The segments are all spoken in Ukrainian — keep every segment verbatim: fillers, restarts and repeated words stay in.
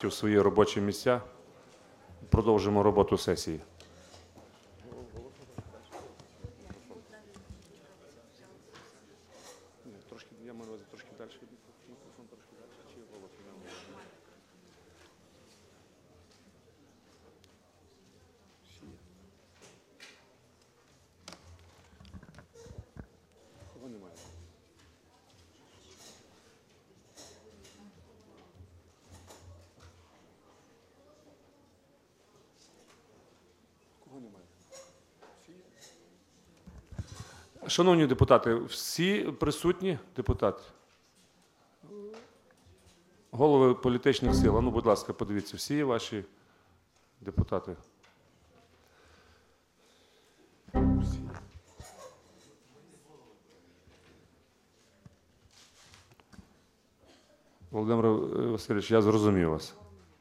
у свої робочі місця. Продовжимо роботу сесії. Трошки, я маю трошки далі. Мікрофон трошки далі. Чи голос? Кого немає? Кого немає? Шановні депутати, всі присутні депутати? Голови політичних сил, а ну, будь ласка, подивіться, всі ваші депутати? Всі. Володимир Васильович, я зрозумів вас.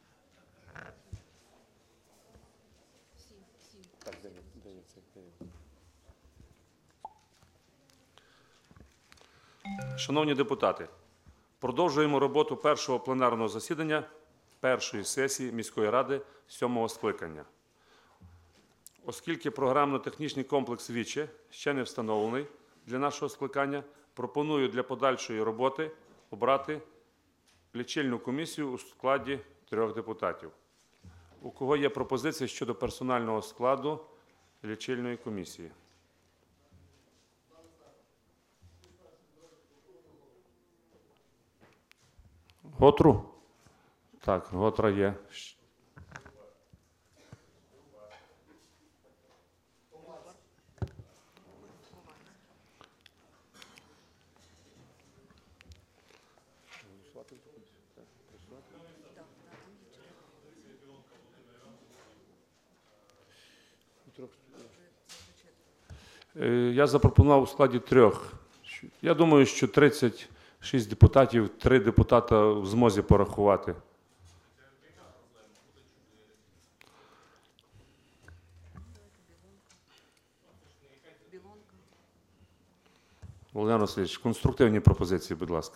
Шановні депутати, продовжуємо роботу першого пленарного засідання першої сесії міської ради сьомого скликання. Оскільки програмно-технічний комплекс «Віче» ще не встановлений для нашого скликання, пропоную для подальшої роботи обрати лічильну комісію у складі трьох депутатів. У кого є пропозиції щодо персонального складу лічильної комісії? Готру? Так, Готра є. Я запропонував у складі трьох. Я думаю, що тридцять шість депутатів, три депутата в змозі порахувати. Володимир Васильович, конструктивні пропозиції, будь ласка.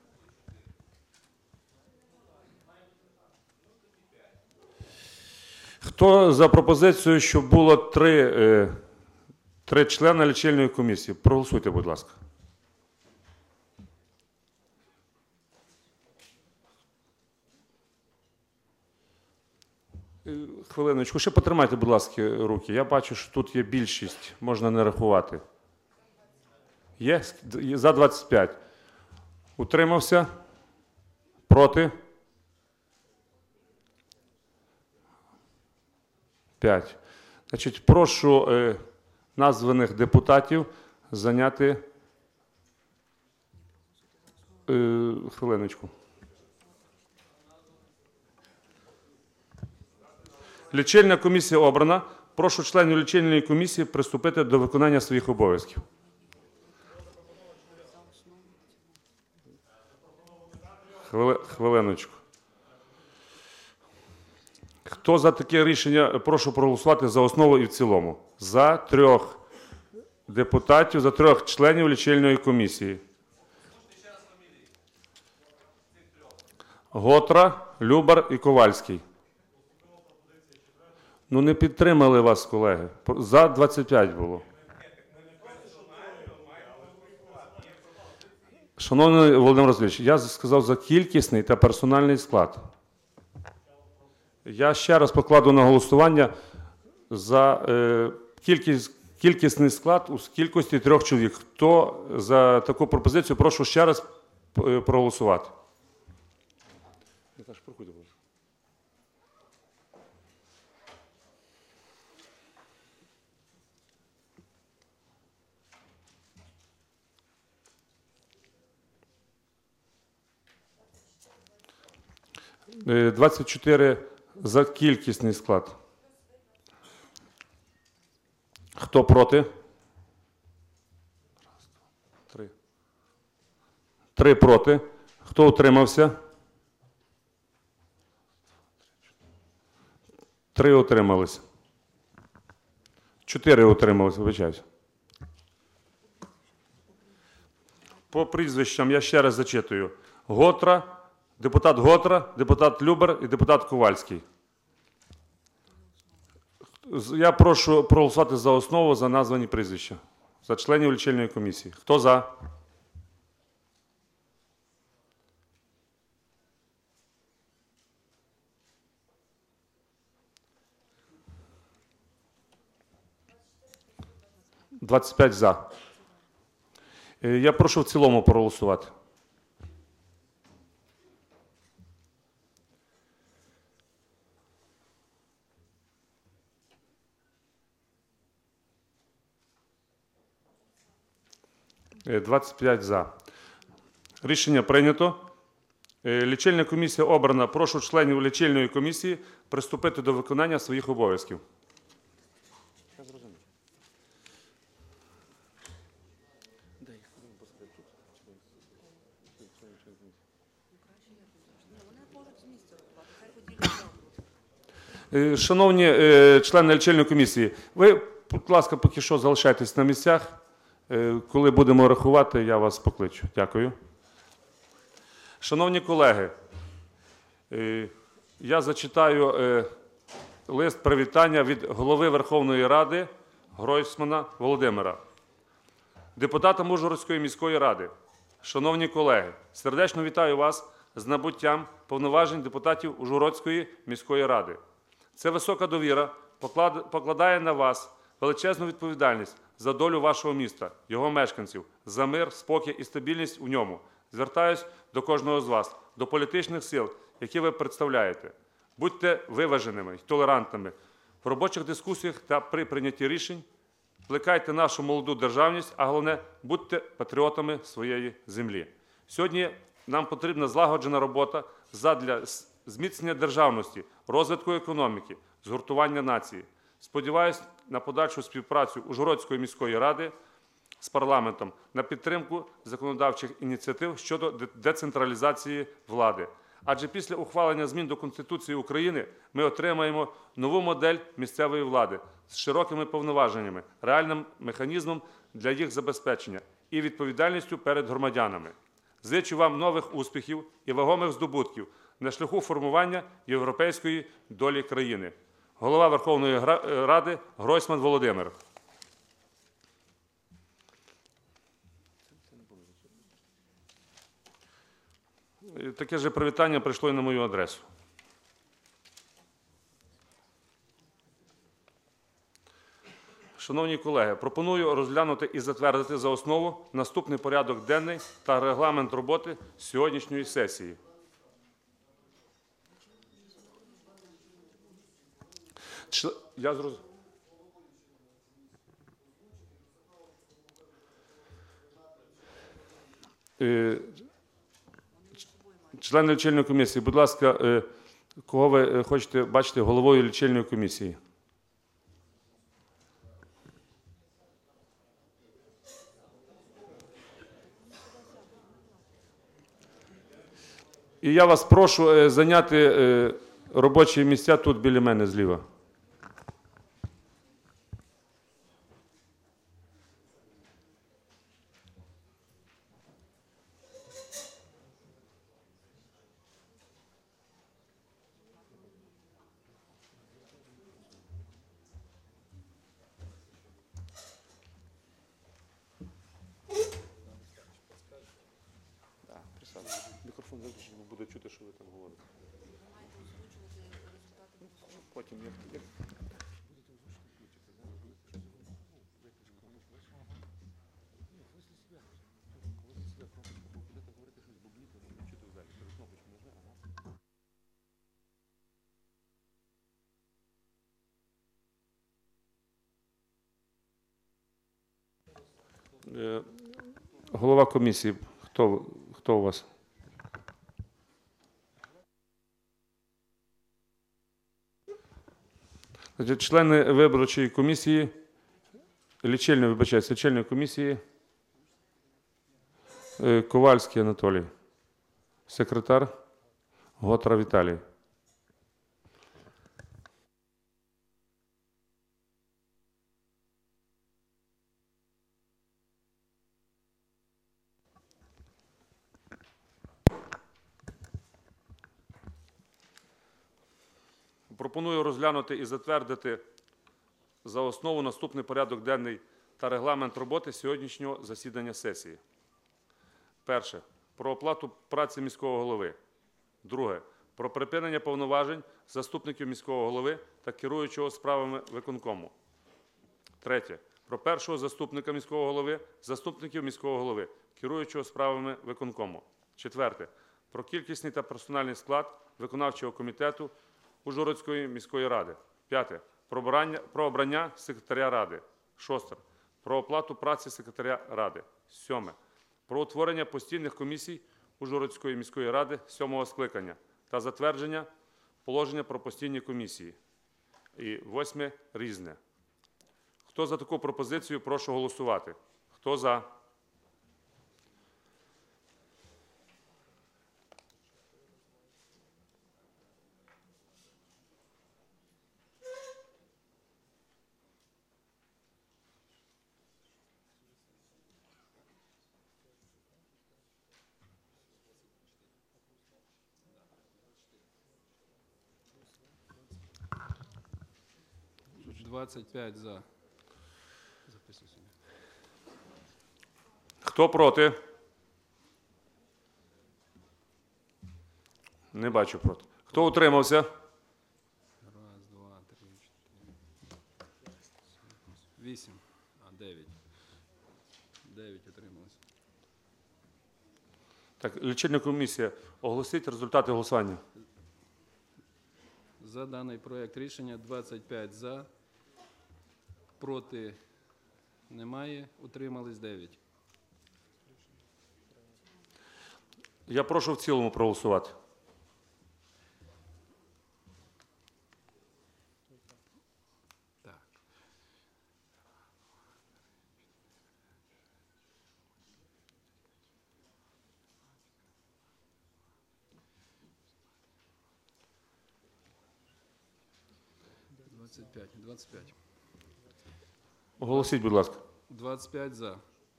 Хто за пропозицію, щоб було три, е, три члени лічильної комісії? Проголосуйте, будь ласка. Хвилиночку, ще потримайте, будь ласка, руки. Я бачу, що тут є більшість, можна не рахувати. Є? За двадцять п'ять. Утримався? Проти? п'ять. Значить, прошу е, названих депутатів зайняти е, хвилиночку. Лічильна комісія обрана. Прошу членів лічильної комісії приступити до виконання своїх обов'язків. Хвили... Хвилиночку. Хто за таке рішення, прошу проголосувати за основу і в цілому. За трьох депутатів, за трьох членів лічильної комісії. Готра, Любар і Ковальський. Ну, не підтримали вас, колеги. За двадцять п'ять було. Шановний Володимир Васильович, я сказав за кількісний та персональний склад. Я ще раз покладу на голосування за е, кількість, кількісний склад у кількості трьох чоловік. Хто за таку пропозицію, прошу ще раз е, проголосувати. двадцять чотири за кількісний склад. Хто проти? Три. Три проти. Хто утримався? Три утрималися. Чотири утрималися, вибачаюся. По прізвищам я ще раз зачитую. Готра, депутат Готра, депутат Любер і депутат Ковальський. Я прошу проголосувати за основу за названі прізвища, за членів лічильної комісії. Хто за? двадцять п'ять за. Я прошу в цілому проголосувати. двадцять п'ять за. Рішення прийнято. Лічильна комісія обрана. Прошу членів лічильної комісії приступити до виконання своїх обов'язків. Шановні члени лічильної комісії, ви, будь ласка, поки що залишайтесь на місцях. Коли будемо рахувати, я вас покличу. Дякую. Шановні колеги, я зачитаю лист привітання від голови Верховної Ради Гройсмана Володимира. Депутатам Ужгородської міської ради. Шановні колеги, сердечно вітаю вас з набуттям повноважень депутатів Ужгородської міської ради. Це висока довіра покладає на вас величезну відповідальність за долю вашого міста, його мешканців, за мир, спокій і стабільність у ньому. Звертаюсь до кожного з вас, до політичних сил, які ви представляєте. Будьте виваженими й толерантними в робочих дискусіях та при прийнятті рішень. Плекайте нашу молоду державність, а головне, будьте патріотами своєї землі. Сьогодні нам потрібна злагоджена робота задля зміцнення державності, розвитку економіки, згуртування нації. Сподіваюсь на подальшу співпрацю Ужгородської міської ради з парламентом на підтримку законодавчих ініціатив щодо децентралізації влади. Адже після ухвалення змін до Конституції України ми отримаємо нову модель місцевої влади з широкими повноваженнями, реальним механізмом для їх забезпечення і відповідальністю перед громадянами. Зичу вам нових успіхів і вагомих здобутків на шляху формування європейської долі країни. Голова Верховної Ради Гройсман Володимир. Таке ж привітання прийшло і на мою адресу. Шановні колеги, пропоную розглянути і затвердити за основу наступний порядок денний та регламент роботи сьогоднішньої сесії. Я зрозумів. Члени лічильної комісії, будь ласка, кого ви хочете бачити головою лічильної комісії? І я вас прошу зайняти робочі місця тут біля мене зліва. Мікрофон виключений, бо буде чути, що ви там говорите. Потім, як... як... Голова комісії, хто, хто у вас? Члени виборчої комісії, лічильної, вибачаюсь, лічильної комісії, Ковальський Анатолій, секретар Готра Віталій. Пропоную розглянути і затвердити за основу наступний порядок денний та регламент роботи сьогоднішнього засідання сесії. Перше. Про оплату праці міського голови. Друге. Про припинення повноважень заступників міського голови та керуючого справами виконкому. Третє. Про першого заступника міського голови, заступників міського голови, керуючого справами виконкому. Четверте. Про кількісний та персональний склад виконавчого комітету Ужгородської міської ради. П'яте. Про обрання, про обрання секретаря ради. Шосте. Про оплату праці секретаря ради. Сьоме. Про утворення постійних комісій Ужгородської міської ради сьомого скликання та затвердження положення про постійні комісії. І восьме. Різне. Хто за таку пропозицію, прошу голосувати. Хто за? двадцять п'ять за. Записуй собі. Хто проти? Не бачу проти. Хто утримався? Раз, два, три, чотири. Вісім. А, дев'ять. Дев'ять утрималось. Так, лічильна комісія, оголосіть результати голосування. За даний проект рішення двадцять п'ять за. Проти немає. Утримались дев'ять. Я прошу в цілому проголосувати. Так. двадцять п'ять. двадцять п'ять. Оголосіть, будь ласка. двадцять п'ять за.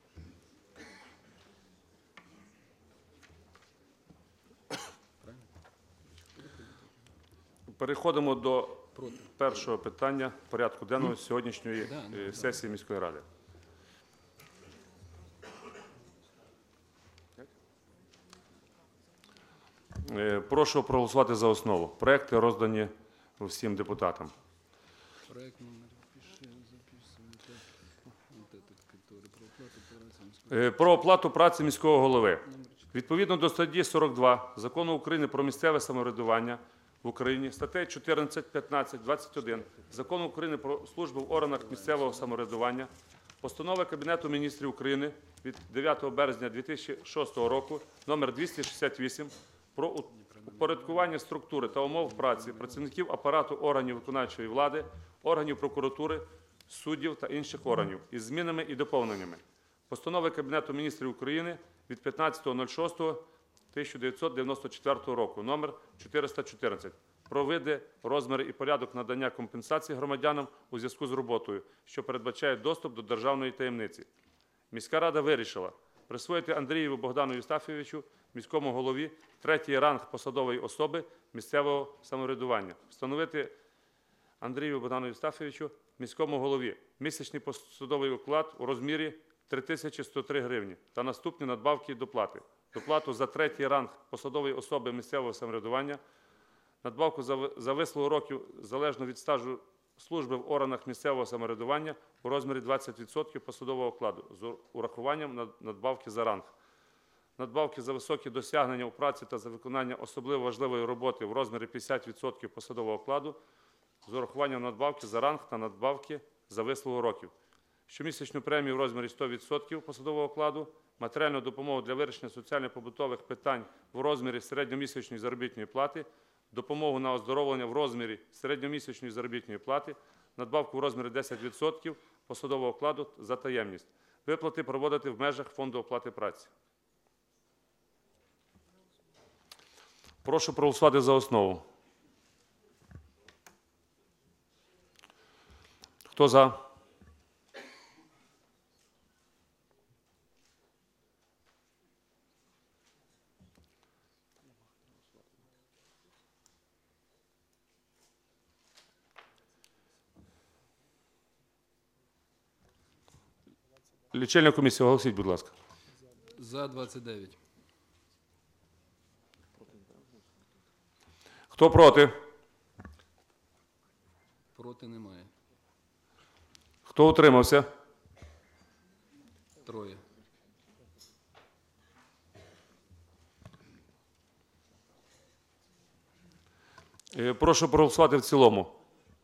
Переходимо до Проти. першого питання порядку денного сьогоднішньої Да, ну, е, да. сесії міської ради. Е, Прошу проголосувати за основу. Проекти роздані всім депутатам. Проект номер пиши, записуйте. Вот этот, который про оплату праці міської. Е, Про оплату праці міського голови. Відповідно до статті сорок два Закону України про місцеве самоврядування в Україні, статей чотирнадцять, п'ятнадцять, двадцять один Закону України про службу в органах місцевого самоврядування, постанови Кабінету міністрів України від дев'ятого березня дві тисячі шостого року номер двісті шістдесят вісім про упорядкування структури та умов праці працівників апарату органів виконавчої влади, органів прокуратури, суддів та інших органів із змінами і доповненнями. Постанови Кабінету міністрів України від п'ятнадцятого шостого тисяча дев'ятсот дев'яносто четвертого року номер чотириста чотирнадцять про види, розміри і порядок надання компенсації громадянам у зв'язку з роботою, що передбачає доступ до державної таємниці. Міська рада вирішила присвоїти Андрієву Богдану Євстафійовичу, міському голові, третій ранг посадової особи місцевого самоврядування, встановити Андрію Богдану Євстафійовичу, міському голові, місячний посадовий оклад у розмірі три тисячі сто три гривні та наступні надбавки і доплати. Доплату за третій ранг посадової особи місцевого самоврядування, надбавку за вислугу років залежно від стажу служби в органах місцевого самоврядування у розмірі двадцять відсотків посадового окладу з урахуванням надбавки за ранг. Надбавки за високі досягнення у праці та за виконання особливо важливої роботи в розмірі п'ятдесят відсотків посадового окладу з урахуванням надбавки за ранг та надбавки за вислугу років. Щомісячну премію в розмірі сто відсотків посадового окладу, матеріальну допомогу для вирішення соціально-побутових питань в розмірі середньомісячної заробітної плати, допомогу на оздоровлення в розмірі середньомісячної заробітної плати, надбавку в розмірі десять відсотків посадового окладу за таємність. Виплати проводити в межах фонду оплати праці. Прошу проголосувати за основу. Хто за? Лічильна комісія, оголосіть, будь ласка. За двадцять дев'ять. Хто проти? Проти немає. Хто утримався? Троє. Е, Прошу проголосувати в цілому.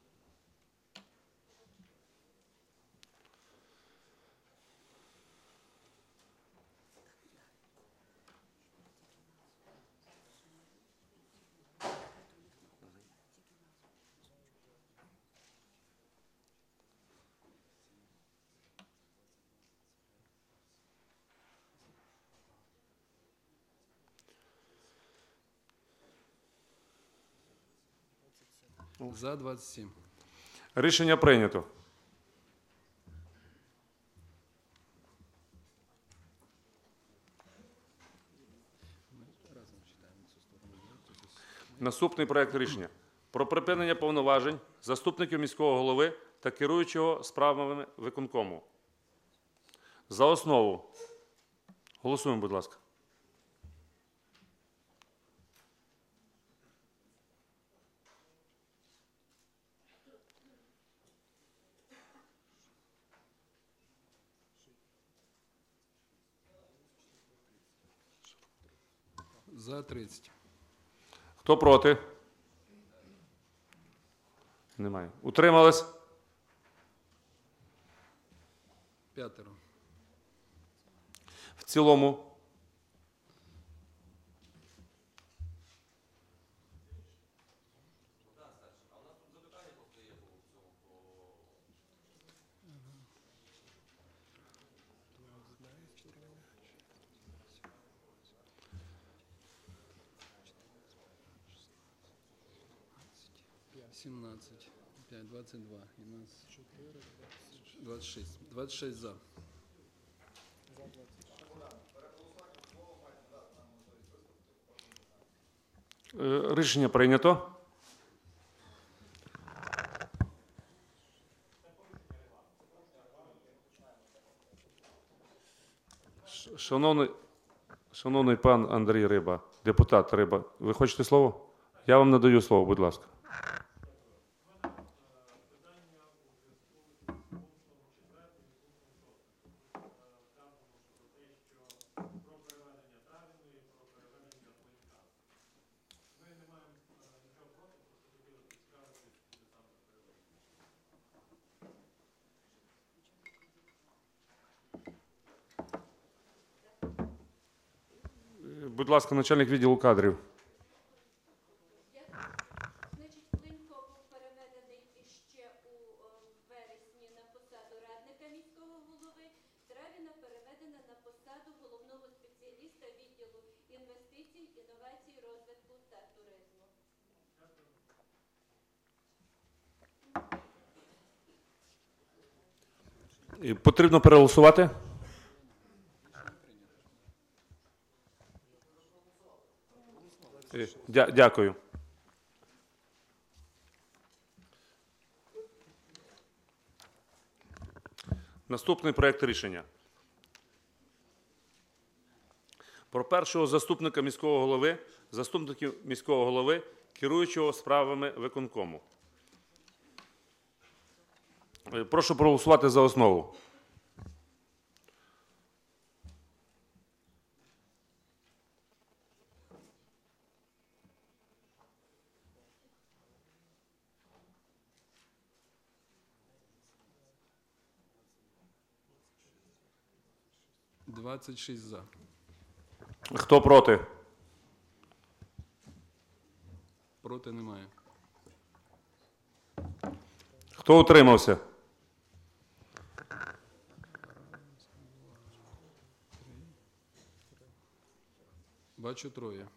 За двадцять сім. Рішення прийнято. Наступний проект рішення про припинення повноважень заступників міського голови та керуючого справами виконкому. За основу. Голосуємо, будь ласка. За тридцять. Хто проти? Немає. Утримались? П'ятеро. В цілому. сімнадцять. п'ять, двадцять два. І у нас двадцять шість. двадцять шість за. Е, Рішення прийнято. Ш- Шановний, шановний пан Андрій Риба, депутат Риба, ви хочете слово? Я вам надаю слово, будь ласка. Будь ласка, начальник відділу кадрів. Значить, Клинько був переведений ще у е, вересні на посаду радника міського голови. Травіна переведена на посаду головного спеціаліста відділу інвестицій, інновацій, розвитку та туризму. І потрібно переголосувати? Е, дя- Дякую. Наступний проект рішення. Про першого заступника міського голови, заступників міського голови, керуючого справами виконкому. Е, Прошу проголосувати за основу. двадцять шість за. Хто проти? Проти немає. Хто утримався? Бачу троє.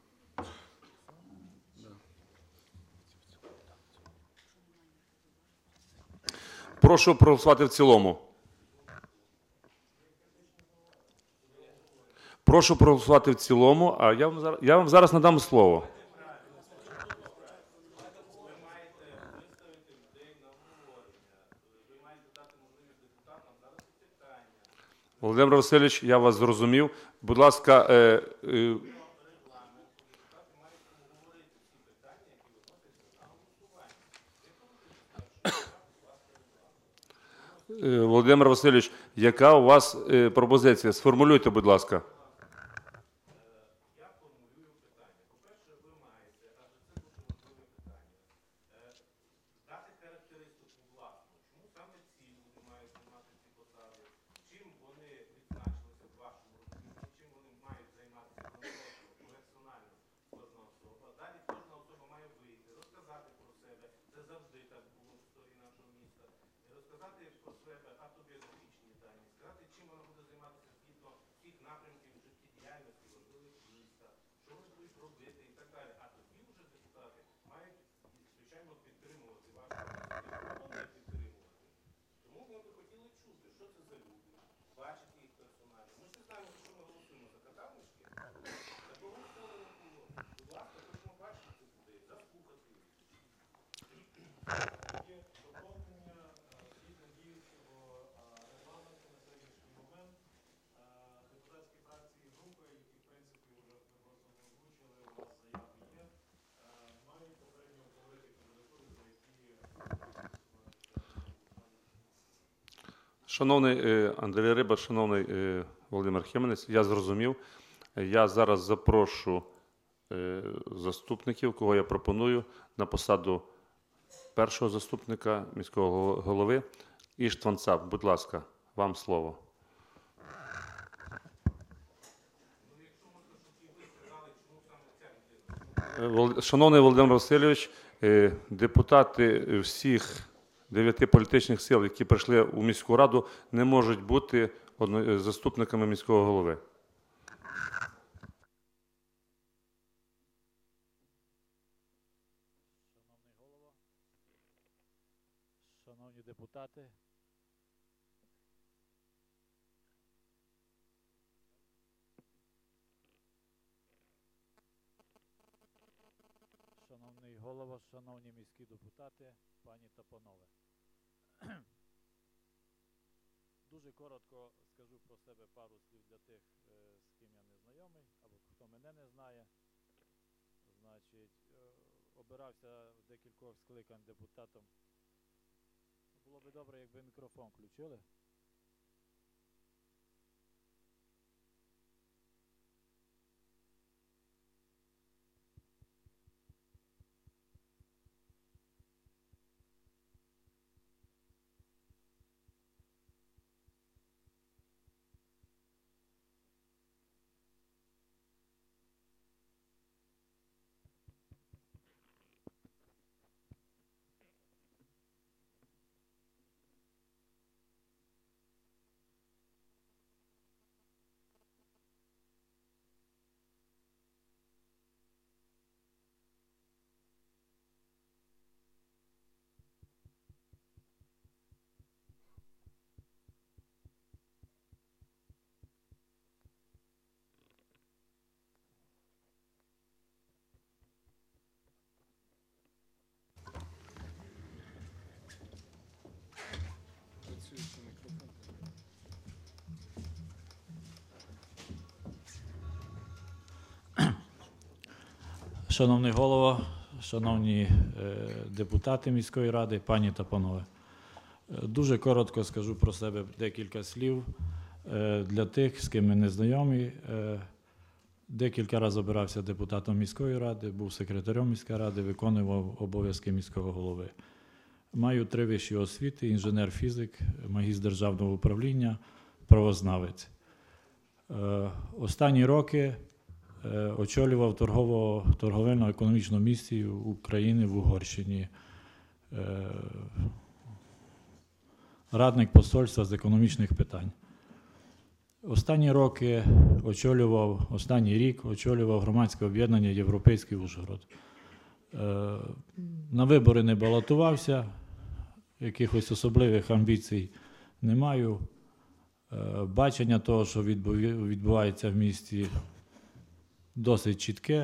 Прошу проголосувати в цілому. Прошу проголосувати в цілому, а я вам зараз, я вам зараз надам слово. Володимир Васильович, я вас зрозумів. Будь ласка, е, е, е, Володимир Васильович, яка у вас е, пропозиція? Сформулюйте, будь ласка. Дати характеристику власну, чому саме ці люди мають займати ці посади, чим вони відзначилися в вашому розумінні, чим вони мають займатися конкретно, персонально кожна особа. Далі кожна особа має вийти, розказати про себе, це завжди так було в історії нашого міста, розказати про себе автобіографічні дані, сказати, чим вона буде займатися згідно всіх напрямків життєдіяльності, важливих міста, що вони будуть робити і так далі. А тоді вже депутати мають, звичайно, підтримувати вашу підтримувати. Тому ми би хотіли чути, що це за люди, бачити їх персонально. Ми ж не знаємо, що ми голосуємо за катавнички. Такого ніколи не було. Будь ласка, хочемо бачити цих людей, заслухати їх. Є доповнення згідно діючого регламенту на сьогоднішній момент. Депутатські фракції і групи, які, в принципі, вже ви просто не озвучили, у вас заяви є, мають попередньо обговорити кандидатури, за які Шановний е, Андрій Риба, шановний е, Володимир Хеманець, я зрозумів. Я зараз запрошу е, заступників, кого я пропоную, на посаду першого заступника міського голови. Іштван Цап, будь ласка, вам слово. Е, Вол- Шановний Володимир Васильович, е, депутати всіх дев'яти політичних сил, які прийшли у міську раду, не можуть бути одно- заступниками міського голови. Шановний голово, шановні депутати, шановний голово, шановні міські депутати, пані та панове. Дуже коротко скажу про себе пару слів для тих, е, з ким я не знайомий, або хто мене не знає. Значить, е, обирався в декількох скликань депутатом. Було би добре, якби мікрофон включили. Працюючий мікрофон. Шановний голово, шановні е, депутати міської ради, пані та панове. Е, Дуже коротко скажу про себе декілька слів е, для тих, з ким ми не знайомі. Е, Декілька разів обирався депутатом міської ради, був секретарем міської ради, виконував обов'язки міського голови. Маю три вищі освіти: інженер-фізик, магістр державного управління, правознавець. Е, Останні роки е, очолював торгово, торговельно-економічну місію України в Угорщині. Е, Радник посольства з економічних питань. Останні роки очолював, останній рік очолював громадське об'єднання «Європейський Ужгород». Е, На вибори не балотувався, якихось особливих амбіцій не маю. Е, Бачення того, що відбу- відбувається в місті, досить чітке.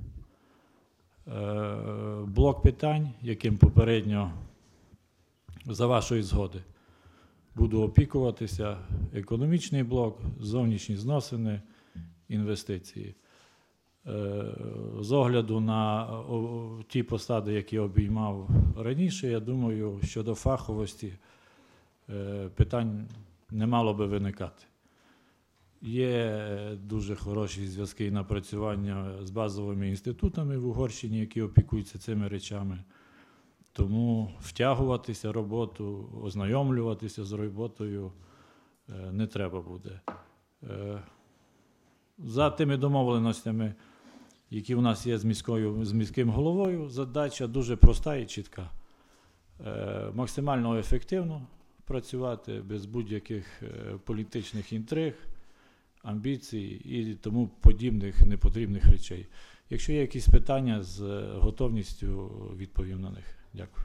Е, Блок питань, яким попередньо, за вашої згоди, буду опікуватися економічний блок, зовнішні зносини, інвестиції. Е, З огляду на о, ті посади, які обіймав раніше, я думаю, щодо фаховості е, питань не мало би виникати. Є дуже хороші зв'язки і напрацювання з базовими інститутами в Угорщині, які опікуються цими речами. Тому втягуватися в роботу, ознайомлюватися з роботою е, не треба буде. Е, За тими домовленостями, які у нас є з, міською, з міським головою, задача дуже проста і чітка. Е, Максимально ефективно працювати, без будь-яких е, політичних інтриг, амбіцій і тому подібних непотрібних речей. Якщо є якісь питання, з готовністю відповім на них. Дякую.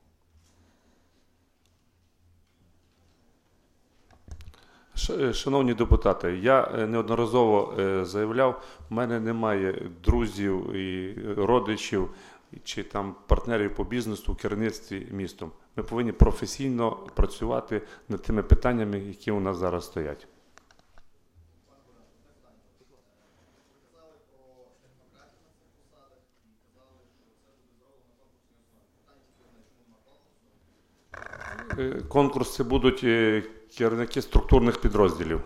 Ш- Шановні депутати, я е, неодноразово е, заявляв, у мене немає друзів і родичів чи там партнерів по бізнесу в керівництві містом. Ми повинні професійно працювати над тими питаннями, які у нас зараз стоять. Е, Конкурс це будуть е, керівники структурних підрозділів.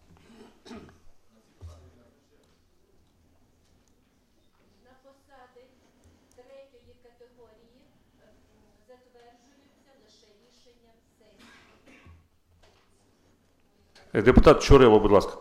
На посади третьої категорії е, затверджуються лише рішенням сесії. Е, Депутат Чурило, будь ласка.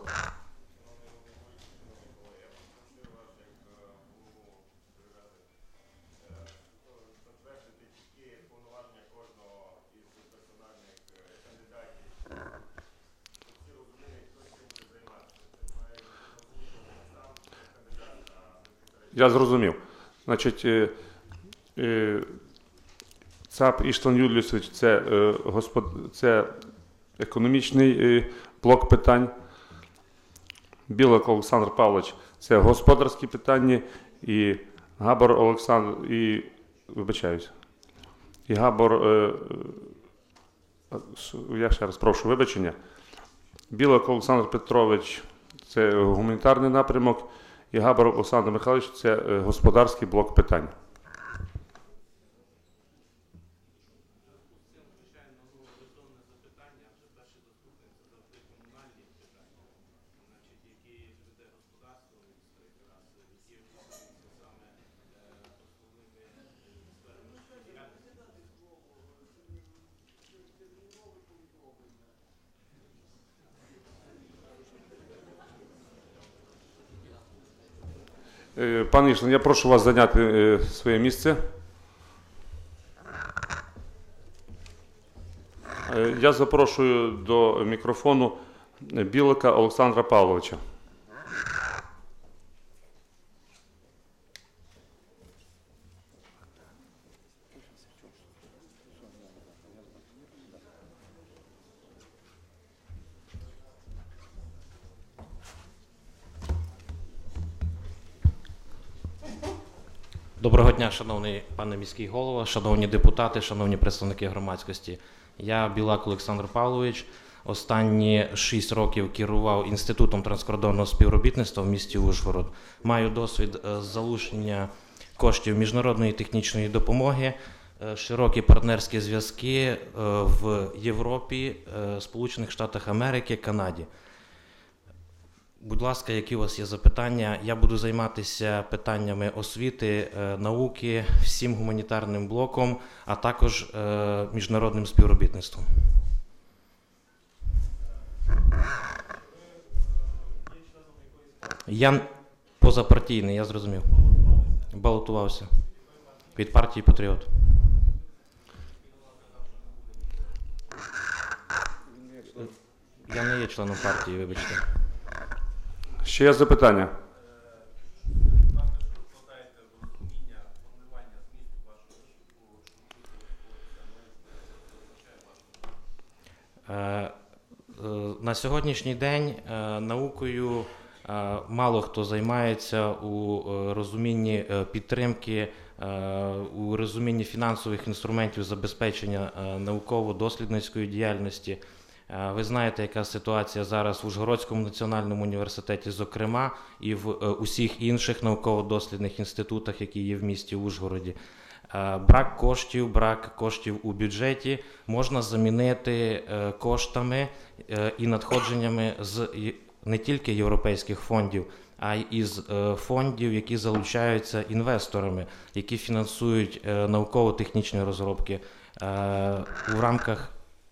Затвердити чіткі повноваження кожного із персональних кандидатів. Всі розуміють, хто чим буде займатися. Це має бути сам кандидат на безпосередньо. Я зрозумів. Значить, е, е, ЦАП Іштван Юлійович – це, е, господ... це економічний е, блок питань. Білик Олександр Павлович – це господарські питання. І Габор Олександр, і, вибачаюсь, і Габор, е, е, я ще раз прошу вибачення. Білик Олександр Петрович – це гуманітарний напрямок. І Габор Олександр Михайлович – це е, господарський блок питань. Звичайно, ну, резонне запитання, вже перший заступник це завжди комунальні питання, значить, які веде господарство міста, якраз, які опікуються саме е, основними е, сферами діяльності. Е, Пане Іштван, я прошу вас зайняти е, своє місце. Е, Я запрошую до мікрофону Білика Олександра Павловича. Доброго дня, шановний пане міський голова, шановні депутати, шановні представники громадськості. Я Білак Олександр Павлович. Останні шість років керував Інститутом транскордонного співробітництва в місті Ужгород. Маю досвід е, залучення коштів міжнародної технічної допомоги, е, широкі партнерські зв'язки е, в Європі, е, Сполучених Штатах Америки, Канаді. Будь ласка, які у вас є запитання? Я буду займатися питаннями освіти, е, науки, всім гуманітарним блоком, а також е, міжнародним співробітництвом. Я позапартійний, я зрозумів. Балотувався від партії Патріот. Я не є членом партії, вибачте. Ще є запитання? Е, е, На сьогоднішній день е, наукою е, мало хто займається у е, розумінні е, підтримки, е, у розумінні фінансових інструментів забезпечення е, науково-дослідницької діяльності. Е, Ви знаєте, яка ситуація зараз в Ужгородському національному університеті, зокрема, і в е, усіх інших науково-дослідних інститутах, які є в місті Ужгороді. Е, Брак коштів, брак коштів у бюджеті можна замінити е, коштами е, і надходженнями з є- не тільки європейських фондів, а й із е, фондів, які залучаються інвесторами, які фінансують е, науково-технічні розробки е, у рамках.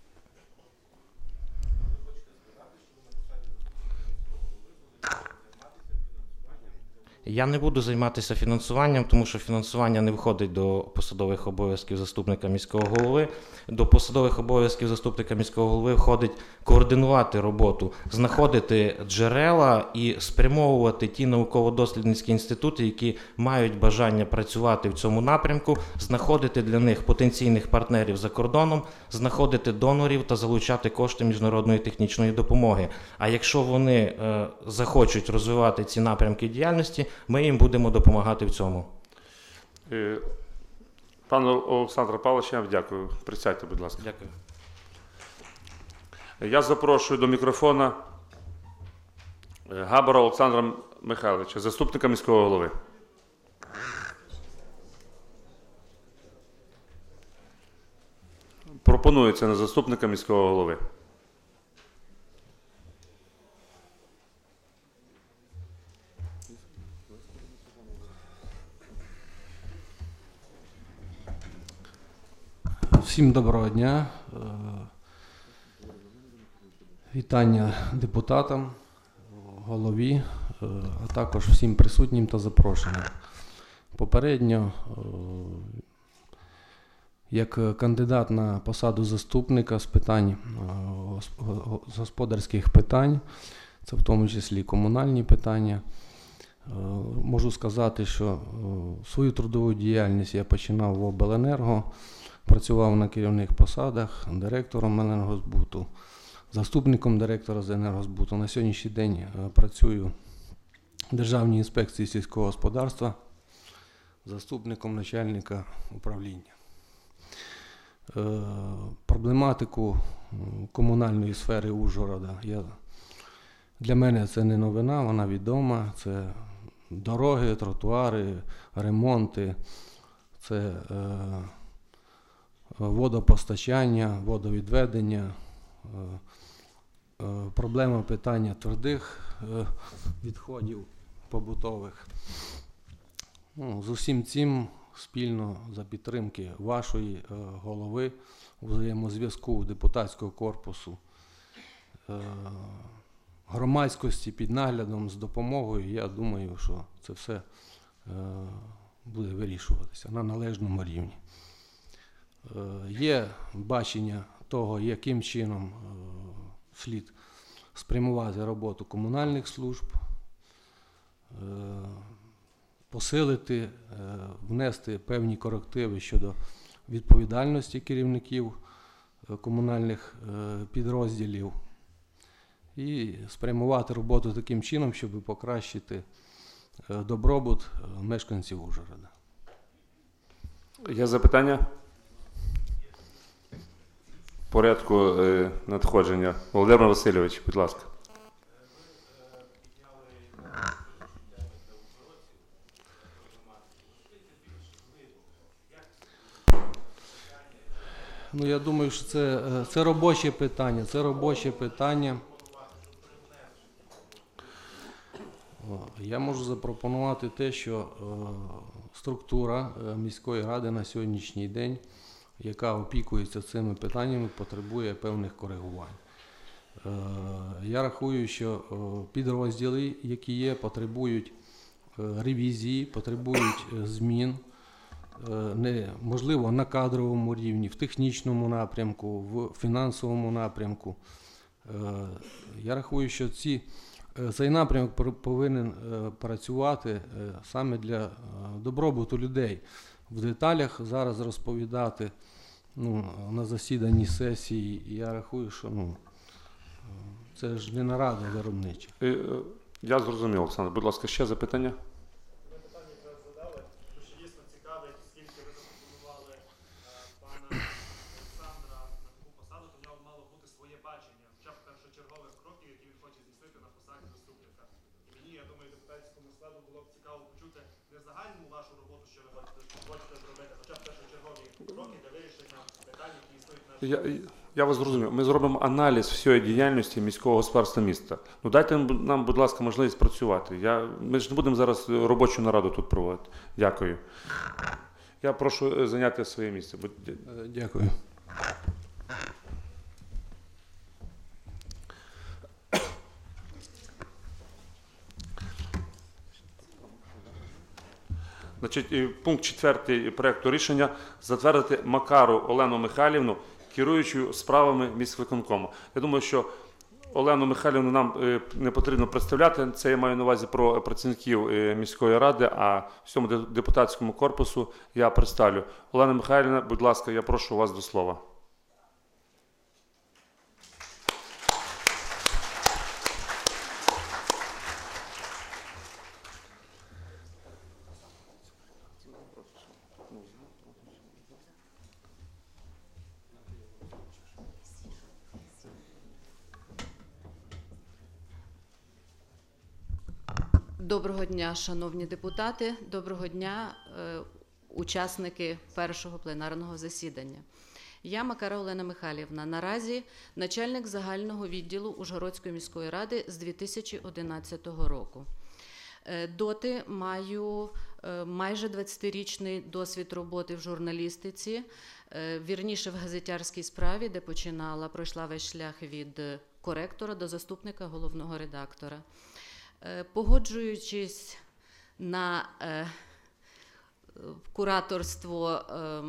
Я не буду займатися фінансуванням, тому що фінансування не входить до посадових обов'язків заступника міського голови. До посадових обов'язків заступника міського голови входить координувати роботу, знаходити джерела і спрямовувати ті науково-дослідницькі інститути, які мають бажання працювати в цьому напрямку, знаходити для них потенційних партнерів за кордоном, знаходити донорів та залучати кошти міжнародної технічної допомоги. А якщо вони е, захочуть розвивати ці напрямки діяльності, ми їм будемо допомагати в цьому. Е, Пане Олександре Павловичу, я вам дякую. Присядьте, будь ласка. Дякую. Я запрошую до мікрофона е, Габара Олександра Михайловича, заступника міського голови. Пропонується на заступника міського голови. Всім доброго дня. Е, Вітання депутатам, голові, е, а також всім присутнім та запрошеним. Попередньо, е, як кандидат на посаду заступника з питань е, гос- з господарських питань, це в тому числі комунальні питання, е, можу сказати, що е, свою трудову діяльність я починав в обленерго. Працював на керівних посадах, директором енергозбуту, заступником директора з енергозбуту. На сьогоднішній день е, працюю в Державній інспекції сільського господарства, заступником начальника управління. Е, Проблематику м, комунальної сфери Ужгорода я, для мене це не новина, вона відома. Це дороги, тротуари, ремонти, це е, водопостачання, водовідведення, е, е, проблема питання твердих е, відходів побутових. Ну, з усім цим спільно за підтримки вашої е, голови, взаємозв'язку депутатського корпусу, е, громадськості під наглядом, з допомогою, я думаю, що це все е, буде вирішуватися на належному рівні. Є бачення того, яким чином слід спрямувати роботу комунальних служб, посилити, внести певні корективи щодо відповідальності керівників комунальних підрозділів і спрямувати роботу таким чином, щоб покращити добробут мешканців Ужгорода. Є запитання? Порядку е, надходження. Володимир Васильович, будь ласка. Ну, я думаю, що це, е, це робоче питання. Це робоче питання. О, Я можу запропонувати те, що е, структура е, міської ради на сьогоднішній день, яка опікується цими питаннями, потребує певних коригувань. Е, Я рахую, що е, підрозділи, які є, потребують е, ревізії, потребують е, змін. Е, Не, можливо, на кадровому рівні, в технічному напрямку, в фінансовому напрямку. Е, Я рахую, що ці, е, цей напрямок пор- повинен е, працювати е, саме для е, добробуту людей. В деталях зараз розповідати ну, на засіданні сесії, я рахую, що ну, е, це ж не нарада виробнича. Е, е, Я зрозумів, Олександр. Будь ласка, ще запитання? Ми питання якраз задали, тому що дійсно цікавить, оскільки ви запропонували е, пана Олександра на таку посаду, то в нього мало бути своє бачення загальну вашу роботу, що ви хочете, хочете зробити, хоча б першочергові кроки для вирішення питань, які існують на Я, я вас зрозумів. Ми зробимо аналіз всієї діяльності міського господарства міста. Ну дайте нам, будь ласка, можливість працювати. Я, ми ж не будемо зараз робочу нараду тут проводити. Дякую. Я прошу зайняти своє місце. Будь- Е, Дякую. Значить, і пункт четвертий проекту рішення затвердити Макару Олену Михайлівну, керуючою справами міськвиконкому. Я думаю, що Олену Михайлівну нам е, не потрібно представляти. Це я маю на увазі про працівників е, міської ради, а всьому де- депутатському корпусу я представлю. Олена Михайлівна, будь ласка, я прошу вас до слова. Доброго дня, шановні депутати, доброго дня, е, учасники першого пленарного засідання. Я Макара Олена Михайлівна, наразі начальник загального відділу Ужгородської міської ради з дві тисячі одинадцятого року. Е, Доти маю е, майже двадцятирічний досвід роботи в журналістиці, е, вірніше в газетярській справі, де починала, пройшла весь шлях від коректора до заступника головного редактора. Е, Погоджуючись на е, кураторство, е,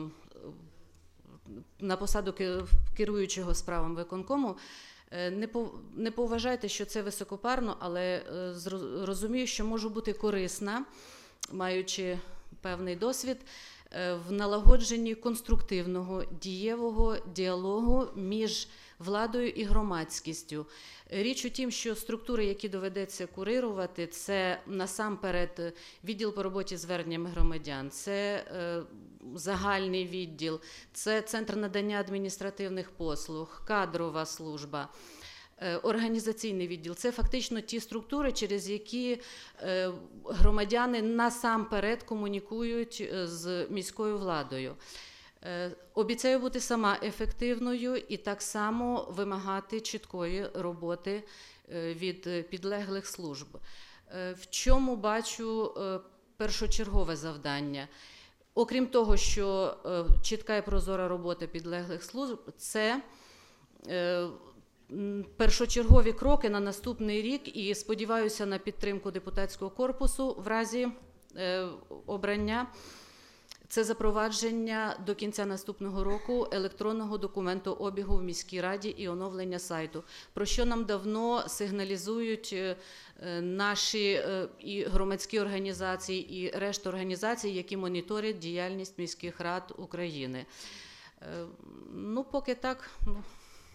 на посаду ки- керуючого справам виконкому, е, не пов- не поважайте, що це високопарно, але е, зро- розумію, що можу бути корисна, маючи певний досвід, е, в налагодженні конструктивного, дієвого діалогу між владою і громадськістю. Річ у тім, що структури, які доведеться курирувати, це насамперед відділ по роботі з зверненнями громадян, це е, загальний відділ, це центр надання адміністративних послуг, кадрова служба, е, організаційний відділ. Це фактично ті структури, через які е, громадяни насамперед комунікують е, з міською владою. Е, Обіцяю бути сама ефективною і так само вимагати чіткої роботи е, від е, підлеглих служб. Е, В чому бачу е, першочергове завдання? Окрім того, що е, чітка і прозора робота підлеглих служб – це е, м, першочергові кроки на наступний рік, і сподіваюся на підтримку депутатського корпусу в разі е, обрання. Це запровадження до кінця наступного року електронного документообігу в міській раді і оновлення сайту, про що нам давно сигналізують е, е, наші е, і громадські організації, і решта організацій, які моніторять діяльність міських рад України. Е, Ну, поки так. Ну.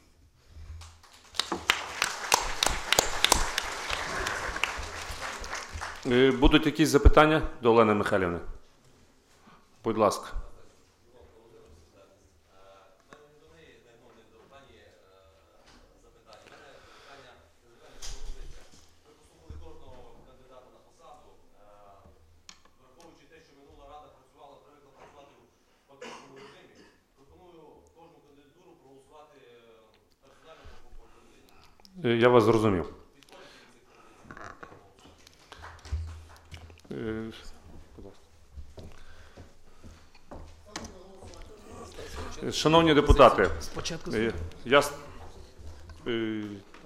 Е, Будуть якісь запитання до Олени Михайлівни? Будь ласка. Враховуючи те, що минула рада працювала, привикла працювати в фактичному режимі, пропоную кожну кандидатуру проголосувати персонально по кожній. Е, Я вас зрозумів. Е, будь ласка. Шановні депутати, е, я с- е,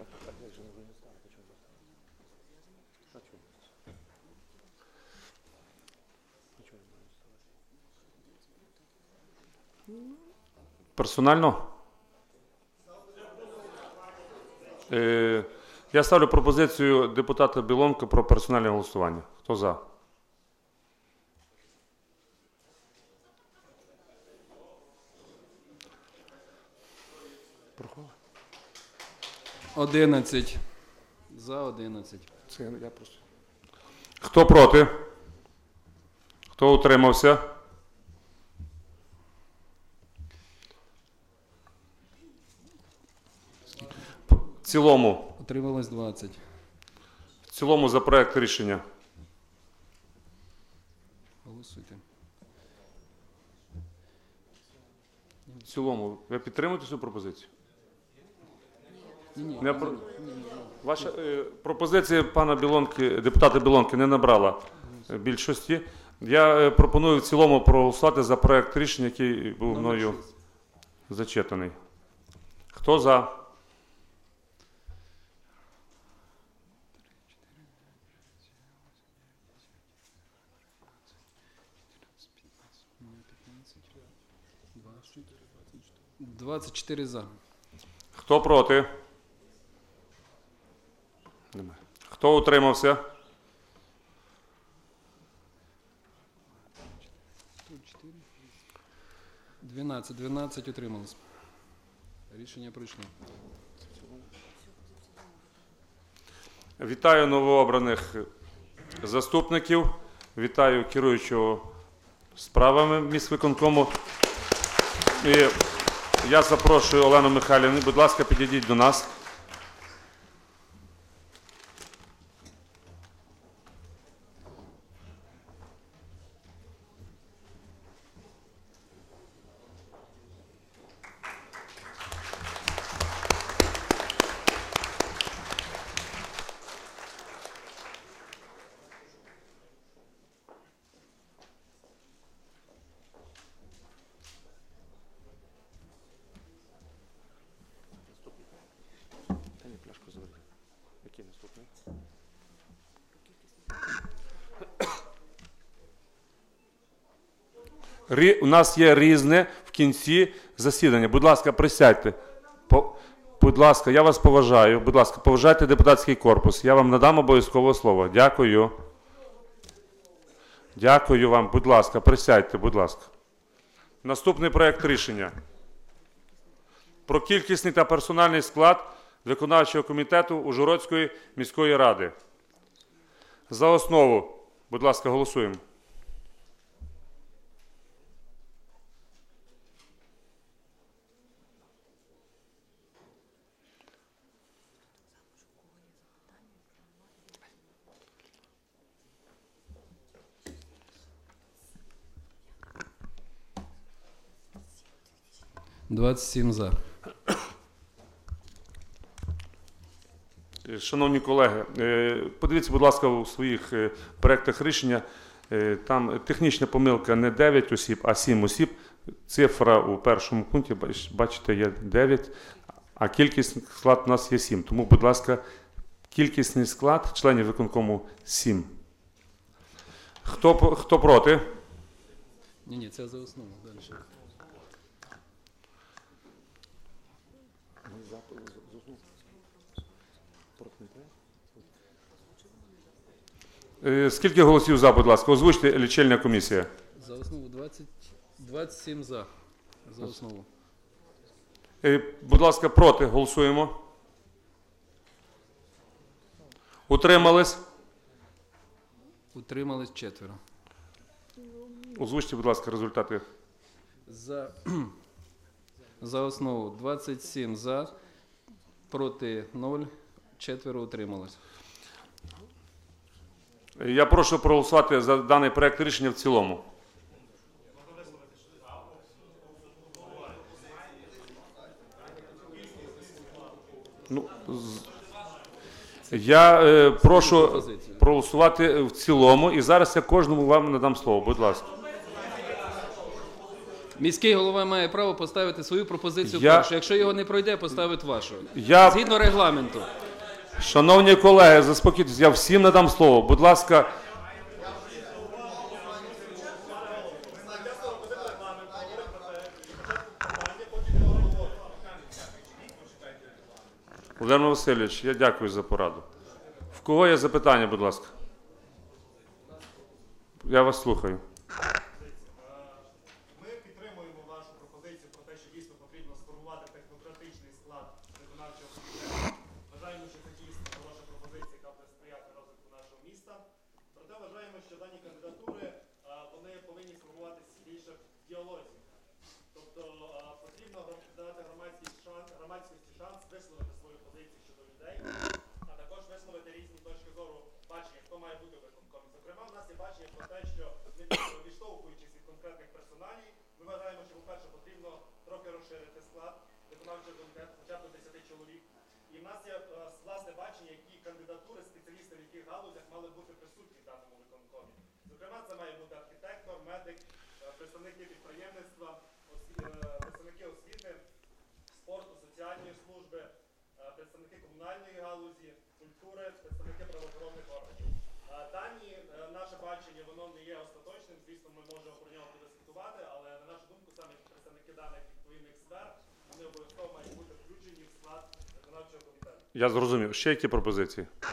персонально? Е, Я ставлю пропозицію депутата Білонка про персональне голосування. Хто за? Одинадцять. За одинадцять. Це я просто. Хто проти? Хто утримався? В цілому. Отрималось двадцять. В цілому за проект рішення. В цілому. Ви підтримуєте цю пропозицію? Ні, ні, Не про- Ваша е, пропозиція пана Білонки, депутата Білонки не набрала е, більшості. Я е, пропоную в цілому проголосувати за проект рішення, який був мною зачитаний. Хто за? двадцять чотири за. Хто проти? Немає. Хто утримався? дванадцять, дванадцять утрималось. Рішення пройшло. Вітаю новообраних заступників. Вітаю керуючого справами міськвиконкому. І я запрошую Олену Михайлівну. Будь ласка, підійдіть до нас. Який наступний? Рі- У нас є різне в кінці засідання. Будь ласка, присядьте. По- Будь ласка, я вас поважаю. Будь ласка, поважайте депутатський корпус. Я вам надам обов'язково слово. Дякую. Дякую вам. Будь ласка, присядьте, будь ласка. Наступний проект рішення. Про кількісний та персональний склад виконавчого комітету Ужгородської міської ради. За основу. Будь ласка, голосуємо. двадцять сім за. Шановні колеги, е, подивіться, будь ласка, у своїх е, проектах рішення. Е, Там технічна помилка не дев'ять осіб, а сім осіб. Цифра у першому пункті, бач- бачите, є дев'ять, а кількісний склад у нас є сім. Тому, будь ласка, кількісний склад членів виконкому сім. Хто, по- хто проти? Ні, ні, це за основу. Далі. Е, Скільки голосів за, будь ласка? Озвучте, лічильна комісія. За основу двадцять, двадцять сім за. За основу. Е, Будь ласка, проти голосуємо. Утримались? Утримались четверо. Озвучте, будь ласка, результати. За, за основу двадцять сім за, проти нуль, четверо утрималось. Я прошу проголосувати за даний проект рішення в цілому. Ну, з- я е, прошу проголосувати в цілому, і зараз я кожному вам надам слово. Будь ласка. Міський голова має право поставити свою пропозицію Я- першу. Якщо його не пройде, поставить вашу. Я, Згідно регламенту. шановні колеги, заспокійтесь, я всім надам слово. Будь ласка. Володимир Васильович, я дякую за пораду. В кого є запитання, будь ласка? Я вас слухаю. Ми підтримуємо вашу пропозицію про те, що дійсно потрібно сформувати технократичний склад виконавчого комітету. Вважаємо, що це дійсно хороша пропозиція, яка буде сприяти розвитку нашого міста. Проте вважаємо, що дані кандидатури а, вони повинні сформуватися більше в діалозі. Тобто а, потрібно дати громадський шанс, громадськості шанс висловити свою позицію щодо людей, а також висловити різні точки зору бачення, хто має бути в виконкомі. Зокрема, в нас є бачення про те, що не відштовхуючись від конкретних персоналій, ми вважаємо, що, по-перше, потрібно трохи виконавчого комітету, хоча б десять чоловік. І в нас є е, власне бачення, які кандидатури спеціалістів, в яких галузях мали бути присутні в даному виконкомі. Зокрема, це має бути архітектор, медик, е, представники підприємництва, осві... е, представники освіти, спорту, соціальної служби, е, представники комунальної галузі, культури, представники правоохоронних органів. Е, Дані, е, наше бачення, воно не є остаточним, звісно, ми можемо про нього подискутувати, але на нашу думку, саме представники даних відповідних сфер, вони обов'язково мають бути включені в склад виконавчого комітету. Я зрозумів. Ще які пропозиції? Е,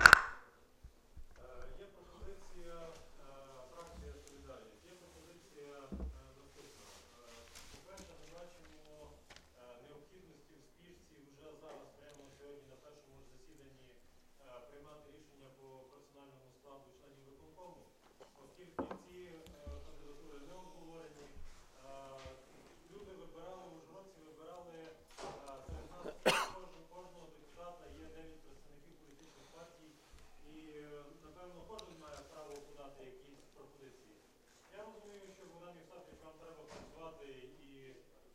Є пропозиція е, фракція «Солідарність». Є пропозиція е, наступна. Е, По-перше, ми бачимо е, необхідності в спішці вже зараз, прямо сьогодні на першому ж засіданні, е, приймати рішення по персональному складу членів виконкому, оскільки ці е, кандидатури не обговорені. Е, Люди вибирали, ужгородці вибирали е, серед нас кожен- кожного депутата є дев'ять представників політичних партій, і е, напевно кожен має право подати якісь пропозиції. Я розумію, що Богдан Євстафович, вам треба працювати і е,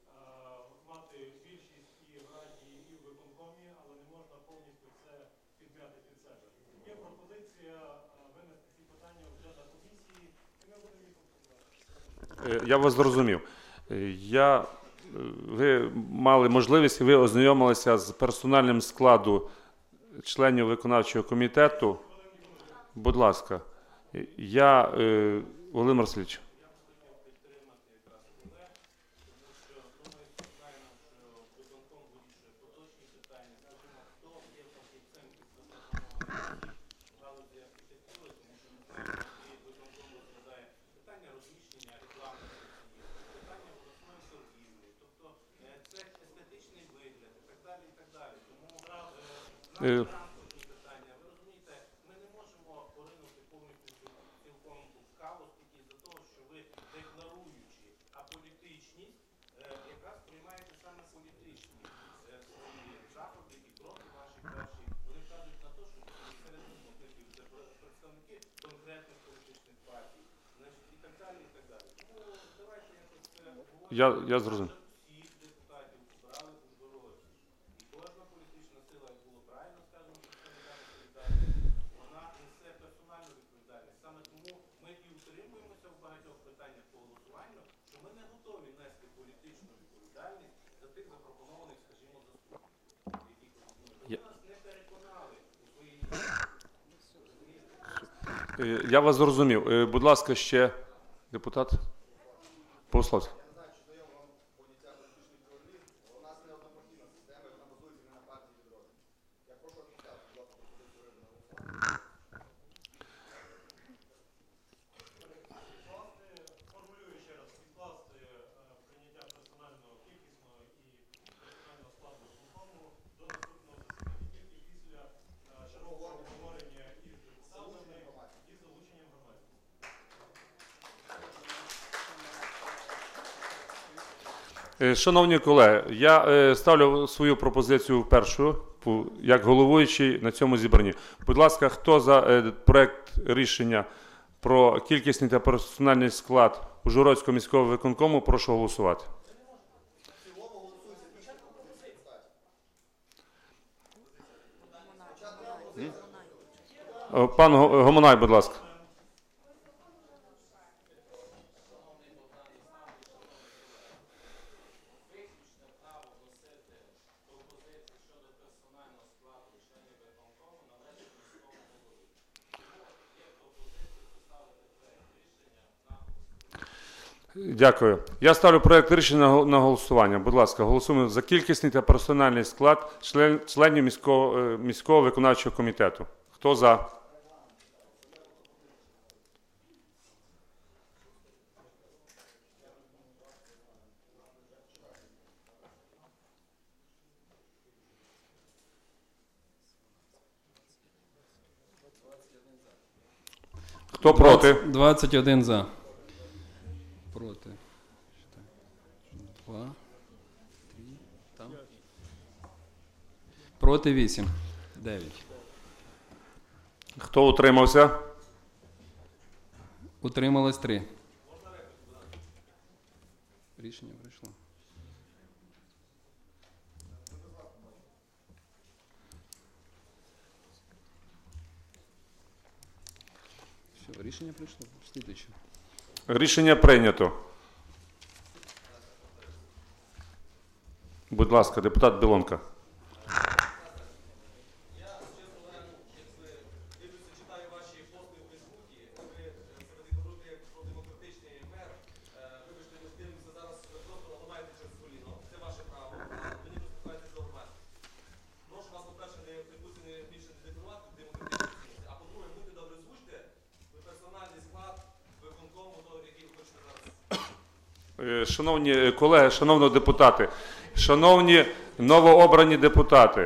мати більшість і в раді, і в виконкомі, але не можна повністю все підмяти під себе. Є пропозиція е, винести ці питання вже на комісії, і ми будемо їх обговорювати. Е, Я вас зрозумів. Е, Я, е, ви мали можливість, і ви ознайомилися з персональним складу членів виконавчого комітету. Будь ласка. Е, Я, е, Володимир Васильович. підтримати якраз колег, тому що ну, ми знаємо, що виконком вирішує поточні питання, скажімо, хто є фахівцем із запропонованих в галузі архітектури, тому що ми знаємо, що виконком розглядає питання розміщення рекламних субсидій, питання обласної торгівлі, тобто е, це естетичний вигляд і так далі, і так далі. Тому е, Е, нам транспортні питання, ви розумієте, ми не можемо поринути повністю цілком в хаос тільки за того, що ви, декларуючи аполітичність, е, якраз приймаєте саме політичні е, свої заходи і кроки ваші перші. Вони кажуть на те, що серед заступників це пр- представники конкретних політичних партій, значить, і так далі, і так далі. Тому давайте якось це обговоримо. Я, я зрозумів. Всіх депутатів обрали ужгородці. І кожна політична сила, як було правильно сказано, що це не солідарність, вона несе персональну відповідальність. Саме тому ми і утримуємося в багатьох питаннях по голосуванню, що ми не готові нести політичну відповідальність за тих запропонованих, скажімо, заступників, яких пропонують. Ви Я- нас не переконали у своїй Е, Я вас зрозумів. Е, Будь ласка, ще депутат. Послав. Я не знаю, чи знайомо вам поняття політичний плюралізм, але у нас не однопартійна система, яка базується не на партії відродження. Я прошу відставити, будь ласка, пропозицію Риби на голосування. Відкласти, формулюю ще раз, відкласти е, прийняття персонального кількісного і персонального складу виконкому до наступного засідання. Тільки після е, широкого обговорення із депутатами і залученням громадськості. Е, Шановні колеги, я е, ставлю свою пропозицію першу, пу- як головуючий на цьому зібранні. Будь ласка, хто за е, проект рішення про кількісний та персональний склад Ужгородського міського виконкому, прошу голосувати. Е, Пан Го- Гомонай, будь ласка. Дякую. Я ставлю проект рішення на гол- на голосування. Будь ласка, голосуємо за кількісний та персональний склад член- членів міського, е, міського виконавчого комітету. Хто за? Хто проти? двадцять один за. Проти. Считай. Два. Три. Там. Проти вісім. Дев'ять. Хто утримався? Утрималось три. Рішення прийшло. Рішення прийшло. Слідуюче. Рішення прийнято. Будь ласка, депутат Білонка. Читаю ваші пости у Фейсбуці, ви себе декларуєте як продемократичний мер. Вибачте, ми дивимося зараз, ви просто ламаєте через коліно. Це ваше право. Мені виступаєте за громадськість. Прошу вас, по-перше, не припустити більше не декларувати демократичні цінності. А по-друге, будьте добре, звучте персональний склад виконкому, який ви хочете зараз. Шановні колеги, шановні депутати, шановні новообрані депутати,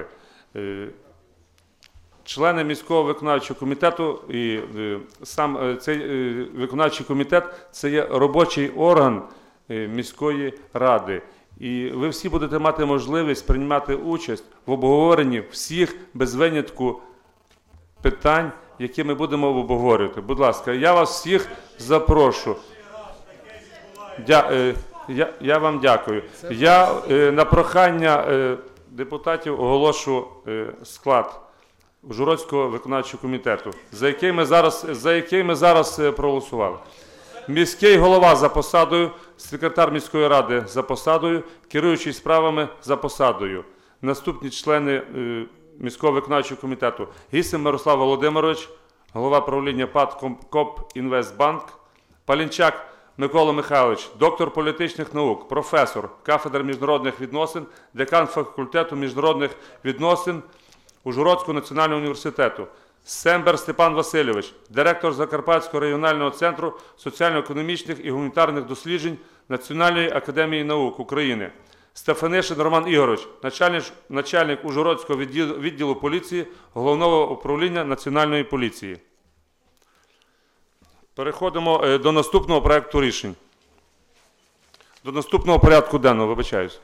члени міського виконавчого комітету, і сам цей виконавчий комітет – це є робочий орган міської ради. І ви всі будете мати можливість приймати участь в обговоренні всіх без винятку питань, які ми будемо обговорювати. Будь ласка, я вас всіх запрошу. Дя, я, я вам дякую. Я на прохання депутатів оголошу склад Ужгородського виконавчого комітету, за який ми зараз, за який ми зараз проголосували. Міський голова за посадою, секретар міської ради за посадою, керуючий справами за посадою. Наступні члени міського виконавчого комітету: Гісим Мирослав Володимирович, голова правління ПАТ КОП «Інвестбанк», Палінчак Микола Михайлович, доктор політичних наук, професор, кафедра міжнародних відносин, декан факультету міжнародних відносин Ужгородського національного університету; Сембер Степан Васильович, директор Закарпатського регіонального центру соціально-економічних і гуманітарних досліджень Національної академії наук України; Стефанишин Роман Ігорович, начальник, начальник Ужгородського відділу, відділу поліції Головного управління Національної поліції. Переходимо до наступного проекту рішень. До наступного порядку денного, вибачаюсь.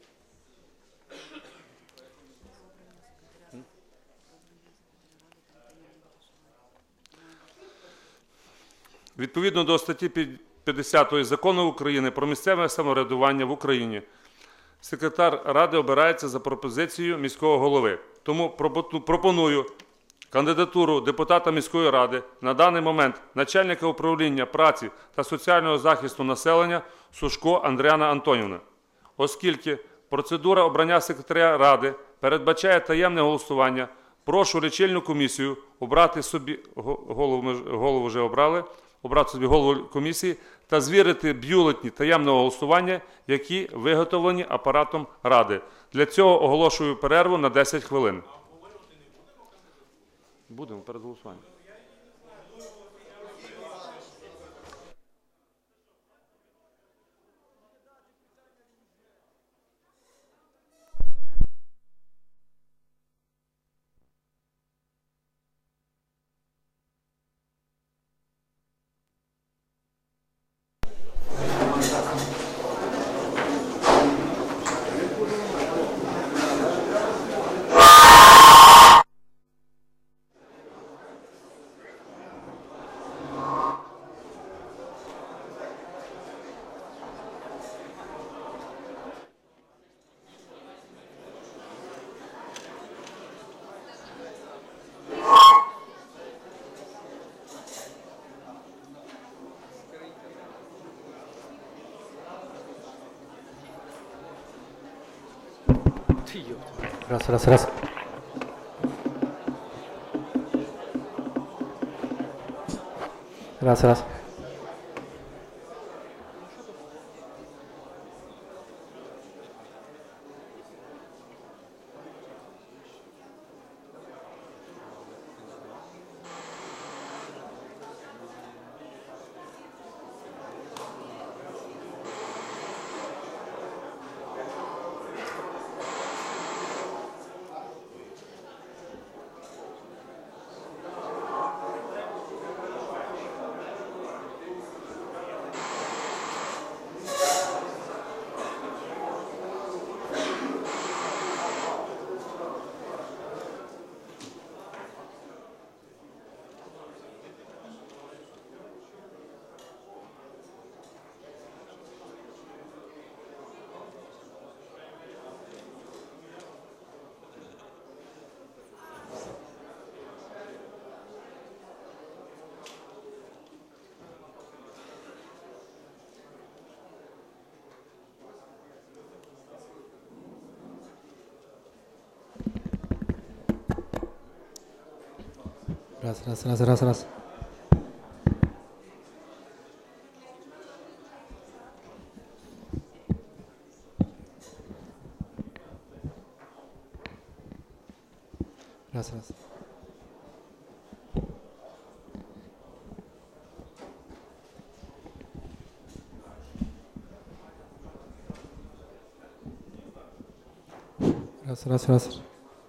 Відповідно до статті п'ятдесятої Закону України про місцеве самоврядування в Україні, секретар Ради обирається за пропозицією міського голови. Тому пропоную кандидатуру депутата міської ради на даний момент начальника управління праці та соціального захисту населення Сушко Андріана Антонівна. Оскільки процедура обрання секретаря Ради передбачає таємне голосування, прошу лічильну комісію обрати собі, голову, ми, голову вже обрали, обрати собі голову комісії та звірити бюлетні таємного голосування, які виготовлені апаратом Ради. Для цього оголошую перерву на десять хвилин. Будемо перед голосуванням. Раз, раз, раз. Раз, раз. Раз, раз, раз, раз, раз. Раз, раз. Раз, раз, раз.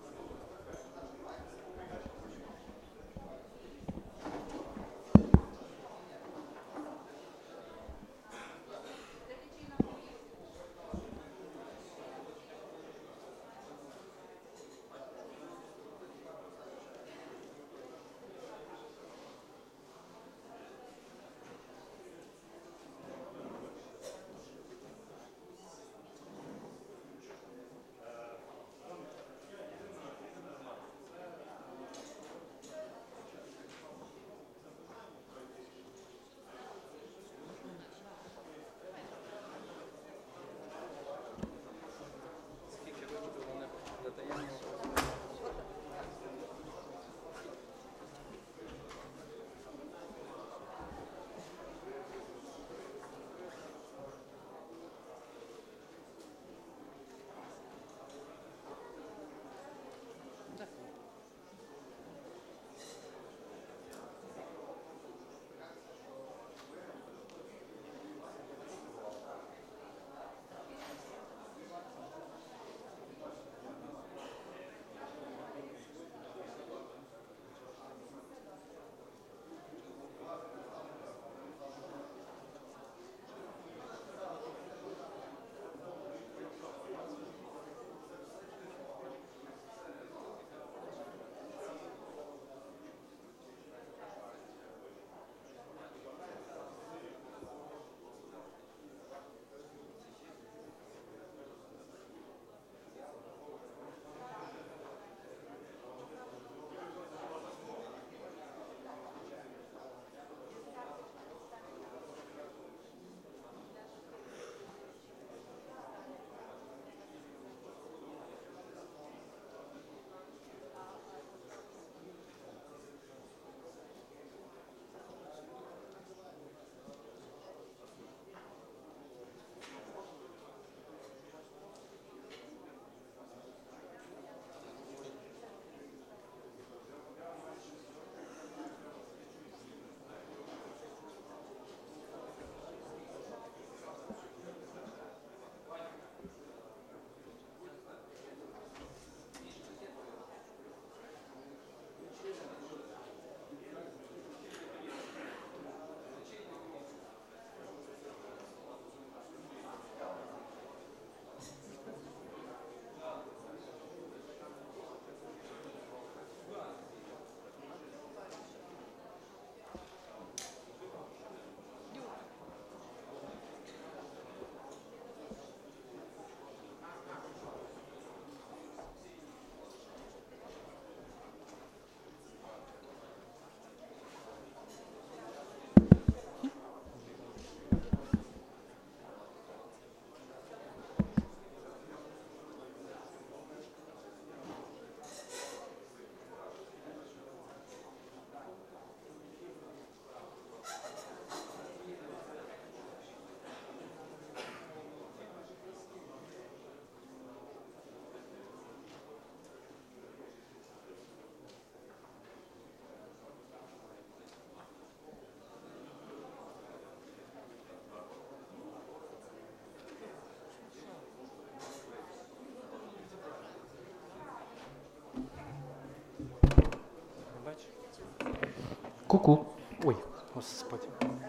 Ку-ку. Ой, господи.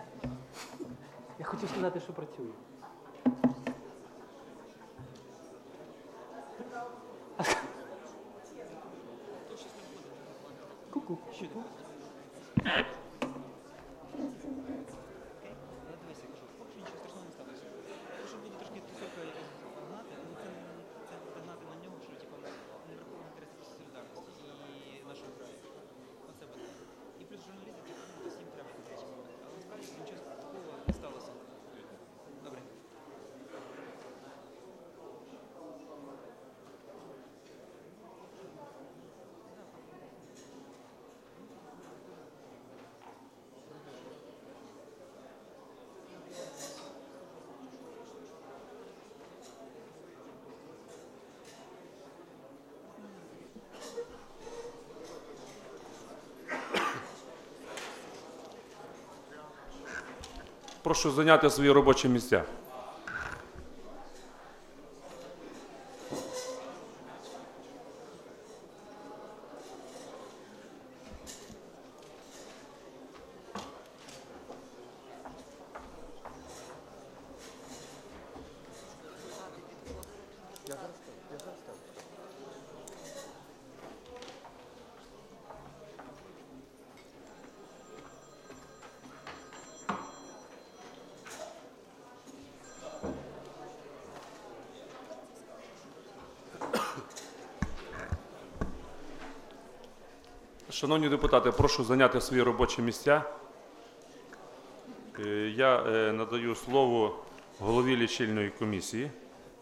Я хотів сказати, що працюю. Ку-ку. Прошу зайняти свої робочі місця. Шановні депутати, прошу зайняти свої робочі місця. Е, Я е, надаю слово голові лічильної комісії.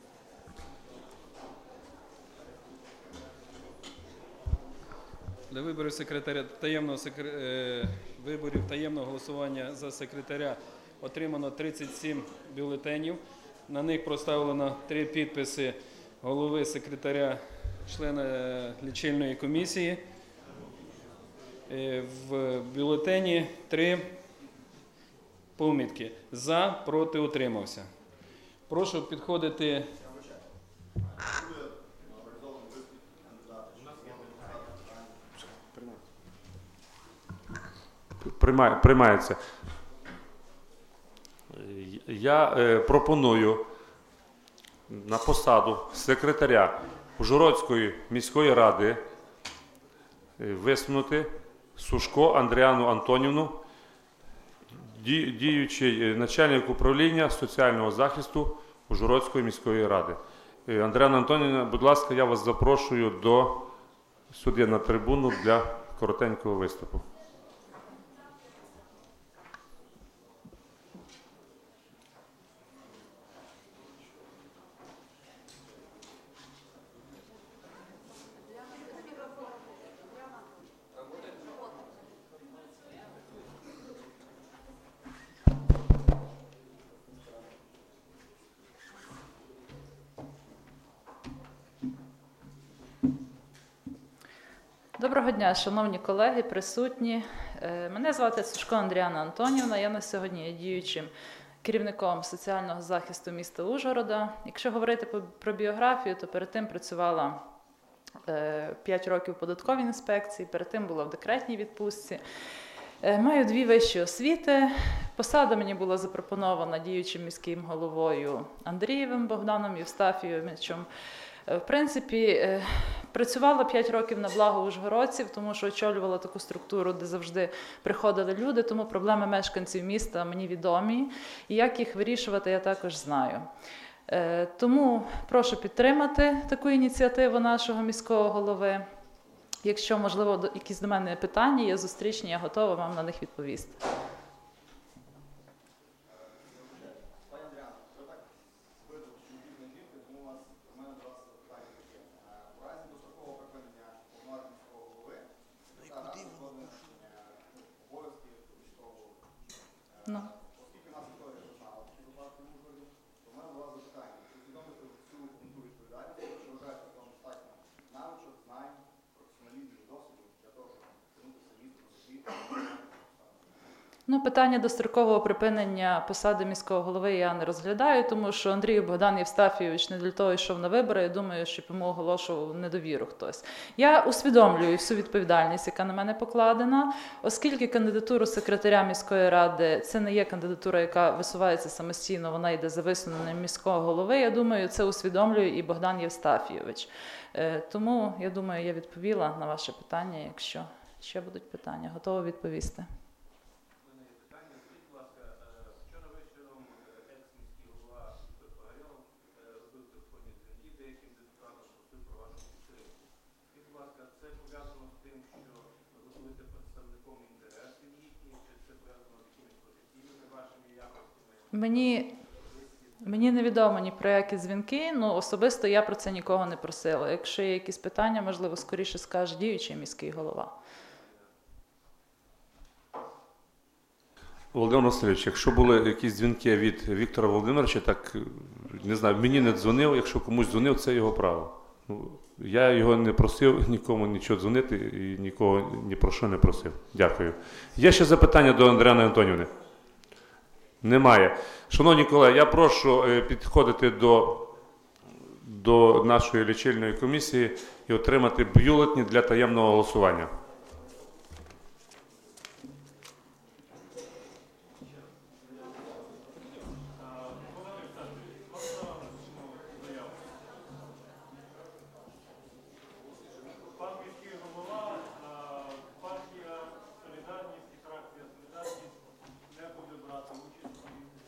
Для виборів секретаря таємного секр... е, виборів таємного голосування за секретаря отримано тридцять сім бюлетенів. На них проставлено три підписи голови секретаря, члена е, лічильної комісії. Е, В бюлетені три помітки. За, проти, утримався. Прошу підходити. Приймає, приймається. Я е, пропоную на посаду секретаря Ужгородської міської ради е, висунути Сушко Андріану Антонівну, ді, діючий начальник управління соціального захисту Ужгородської міської ради. Е, Андріана Антонівна, будь ласка, я вас запрошую до сюди на трибуну для коротенького виступу. Доброго дня, шановні колеги, присутні. Е, Мене звати Сушко Андріана Антонівна. Я на сьогодні є діючим керівником соціального захисту міста Ужгорода. Якщо говорити по- про біографію, то перед тим працювала е, п'ять років в податковій інспекції, перед тим була в декретній відпустці. Е, Маю дві вищі освіти. Посада мені була запропонована діючим міським головою Андрієвим Богданом Євстафійовичем. Е, В принципі, е, працювала п'ять років на благо ужгородців, тому що очолювала таку структуру, де завжди приходили люди, тому проблеми мешканців міста мені відомі. І як їх вирішувати, я також знаю. Е, Тому прошу підтримати таку ініціативу нашого міського голови. Якщо, можливо, до- якісь до мене питання є зустрічні, я готова вам на них відповісти. Пані Андріано, ви так видали, що ви не діти, тому у вас у мене до вас питання таке. Е, У разі дострокового припинення повноважень міського голови та разом виконання обов'язків міського голови. Е, Ну. Оскільки нас історія вже знала такі випадки в Ужгороді, то в мене до вас запитання. Чи усвідомлюєте ви всю ту відповідальність, чи вважаєте, що вам достатньо навичок, знань, професіоналізму і досвіду для того, щоб тягнутися місто на собі? Ну, питання дострокового припинення посади міського голови я не розглядаю, тому що Андрій Богдан Євстафійович не для того йшов на вибори, я думаю, що йому оголошував недовіру хтось. Я усвідомлюю всю відповідальність, яка на мене покладена, оскільки кандидатуру секретаря міської ради – це не є кандидатура, яка висувається самостійно, вона йде за висуненням міського голови, я думаю, це усвідомлює і Богдан Євстафійович. Е, Тому, я думаю, я відповіла на ваше питання, якщо ще будуть питання, готова відповісти. Питання, скажіть, будь ласка, е, вчора вечором е, екс-міський голова Віктор Погорєлов е, робив телефонні дзвінки деяким депутатам, просив про вашу підтримку. Скажіть, будь ласка, це пов'язано з тим, що ви будете представником інтересів їхніх, чи це пов'язано з якимись професійними вашими якостями? Мені, мені невідомо ні про які дзвінки, ну особисто я про це нікого не просила. Якщо є якісь питання, можливо, скоріше скаже діючий міський голова. Володимир Васильович, якщо були якісь дзвінки від Віктора Володимировича, так, не знаю, мені не дзвонив, якщо комусь дзвонив, це його право. Ну, я його не просив нікому нічого дзвонити і нікого ні про що не просив. Дякую. Є ще запитання до Андріани Антонівни? Немає. Шановні колеги, я прошу е, підходити до, до нашої лічильної комісії і отримати бюлетні для таємного голосування. Пан міський голова, партія Солідарність і фракція Солідарність не буде брати участь.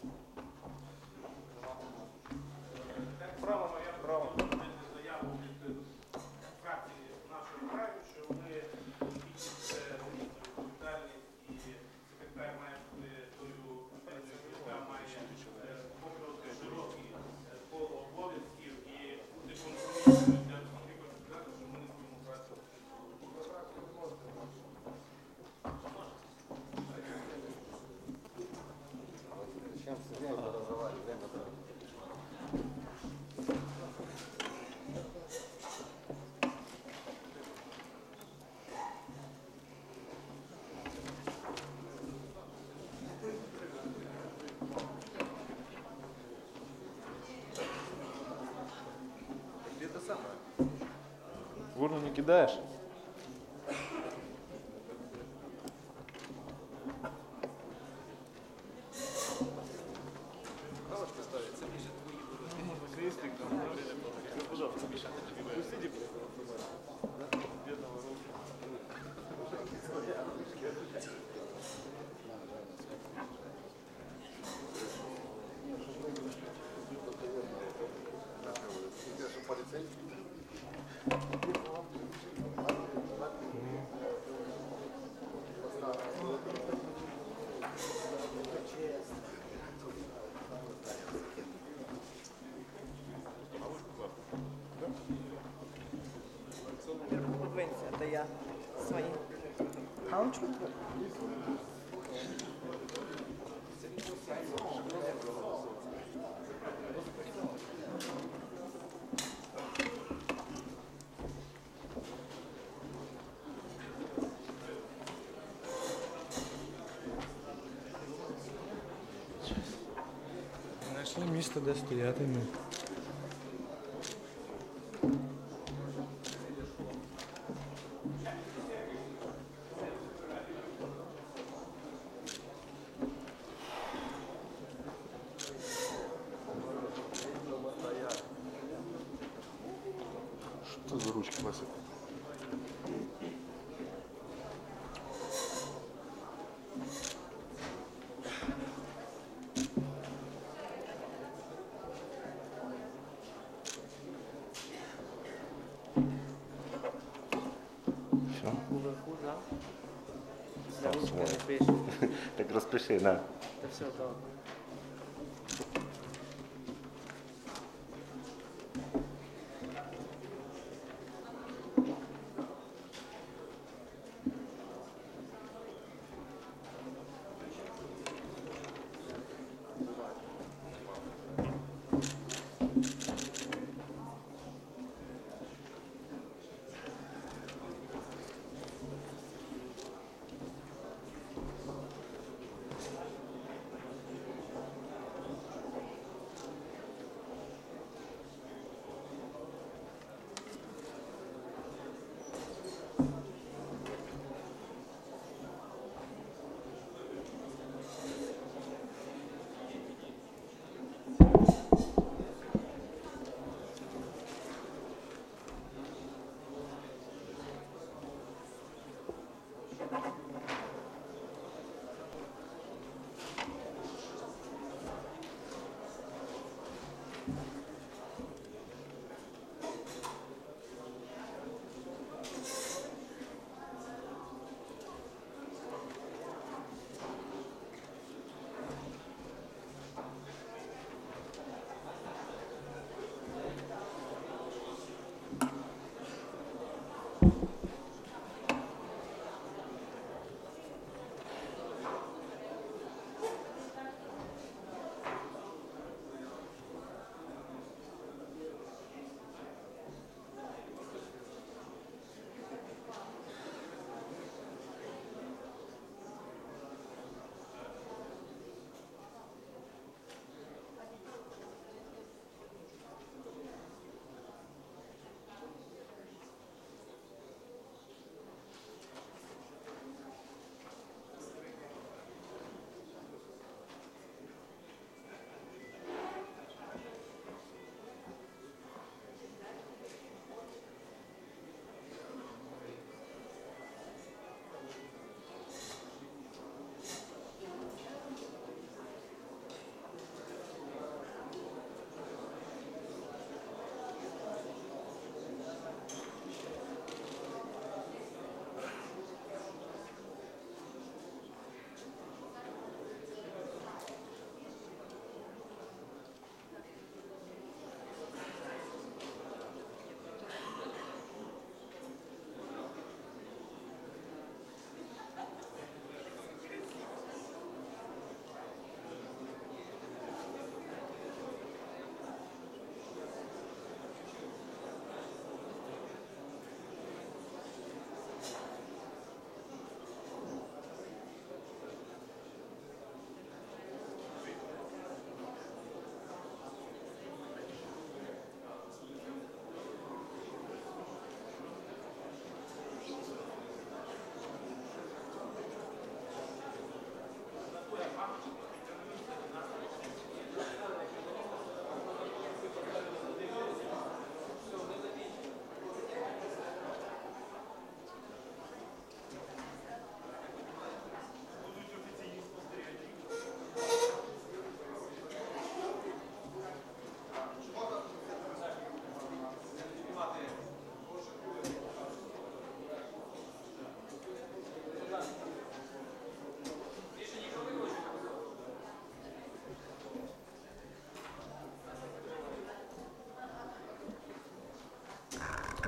Право моє право подати заяву від фракції нашого краю, що вони це відповідальність і секретар має бути тою людиною, яка має покрити широкі коло обов'язків і бути компромісною для спікера сказати, що ми не будемо брати. В урну не кидаешь? Это я свои. Галочку? Знайшли місце, де стояти. Что за ручки, Вася? Все? Уверху, да? Так, Ручка смотри. не пише. Так распиши, на. Та все добре.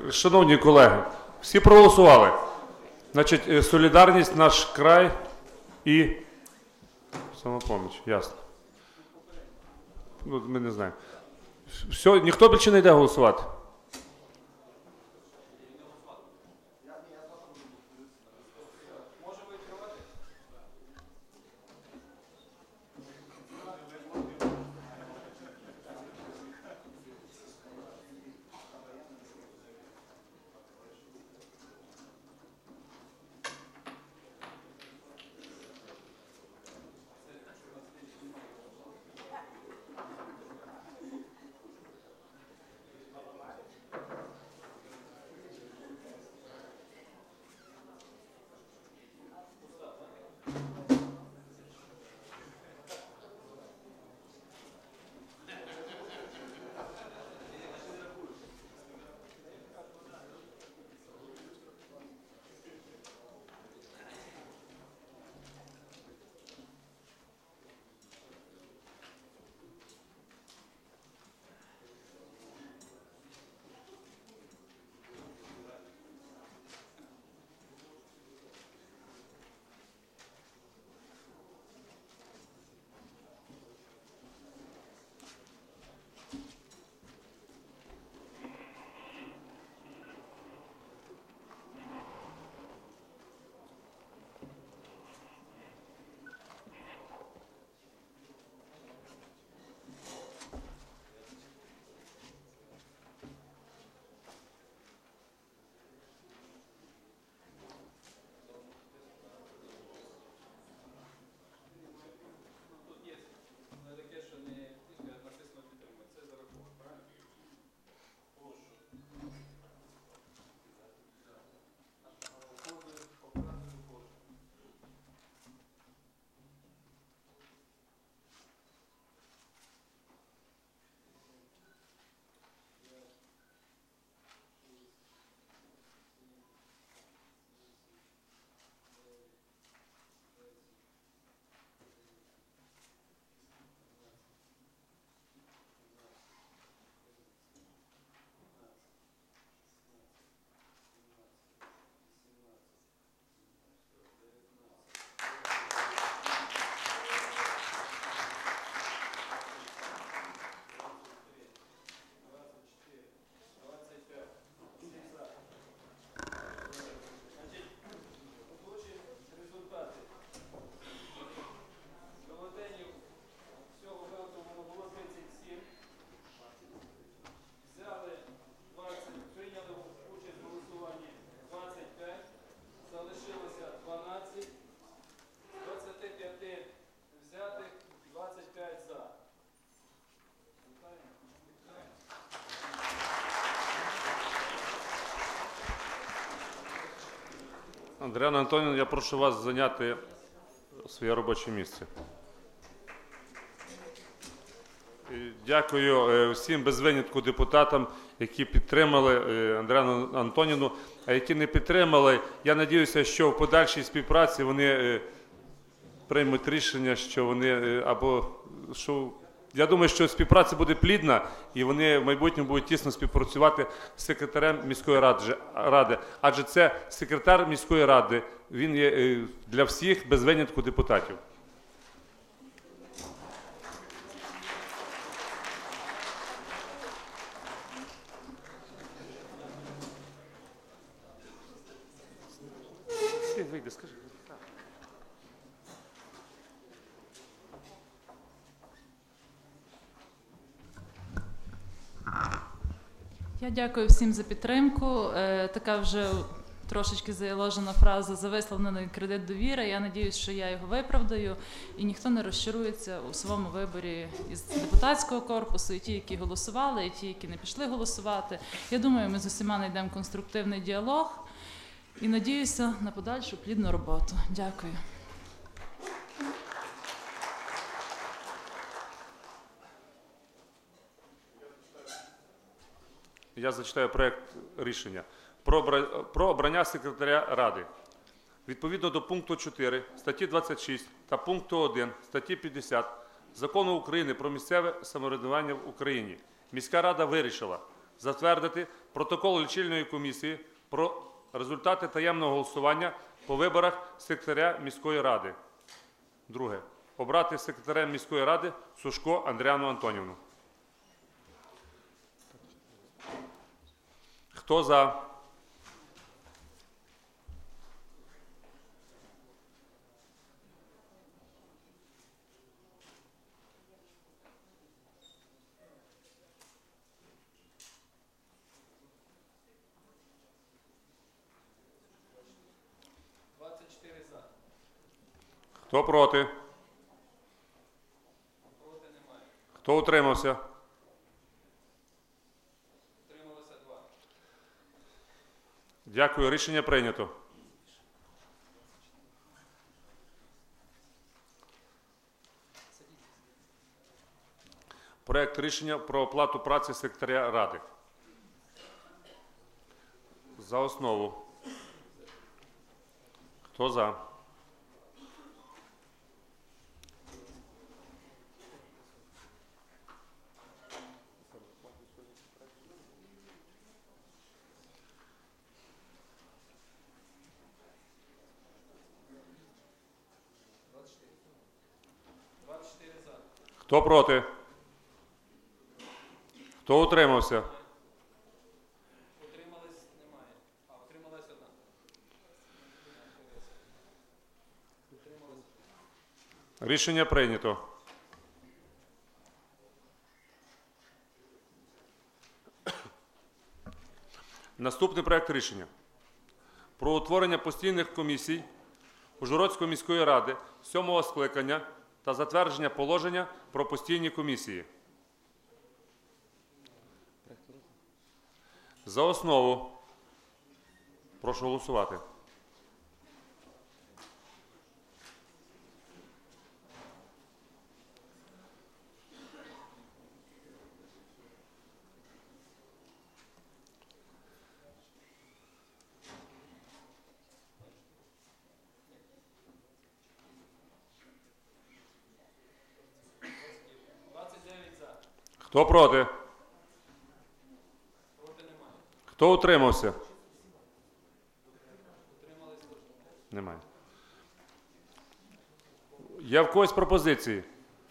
Шановні колеги, всі проголосували. Значить, е, солідарність, наш край і Самопоміч. Ясно. Ну, ми не знаємо. Все, ніхто більше не йде голосувати? Андріана Антонівна, я прошу вас зайняти своє робоче місце. І дякую всім без винятку депутатам, які підтримали Андріану Антонівну, а які не підтримали. Я сподіваюся, що в подальшій співпраці вони приймуть рішення, що вони або що. Я думаю, що співпраця буде плідна, і вони в майбутньому будуть тісно співпрацювати з секретарем міської ради. Адже це секретар міської ради, він є для всіх без винятку депутатів. Вийди, скажи. Я дякую всім за підтримку. Е, така вже трошечки заложена фраза «за висловлений кредит довіри». Я сподіваюся, що я його виправдаю, і ніхто не розчарується у своєму виборі із депутатського корпусу, і ті, які голосували, і ті, які не пішли голосувати. Я думаю, ми з усіма знайдемо конструктивний діалог і сподіваюся на подальшу плідну роботу. Дякую. Я зачитаю проект рішення про обрання секретаря Ради. Відповідно до пункту чотири статті двадцять шість та пункту один статті п'ятдесят Закону України про місцеве самоврядування в Україні міська рада вирішила затвердити Протокол лічильної комісії про результати таємного голосування по виборах секретаря міської ради. Друге. Обрати секретарем міської ради Сушко Андріану Антонівну. Хто за? двадцять чотири за. Хто проти? Проти немає. Хто утримався? Утрималося два. Дякую. Рішення прийнято. Проект рішення про оплату праці секретаря ради. За основу. Хто за? двадцять чотири за. Хто проти? Хто утримався? Утримались немає. А, утрималась одна. Утрималась. Рішення прийнято. Наступний проект рішення про утворення постійних комісій Ужгородської міської ради сьомого скликання та затвердження положення про постійні комісії. За основу. Прошу голосувати. двадцять дев'ять за. Хто проти? Проти немає. Хто утримався? Утримались теж. Немає. Є в когось пропозиції?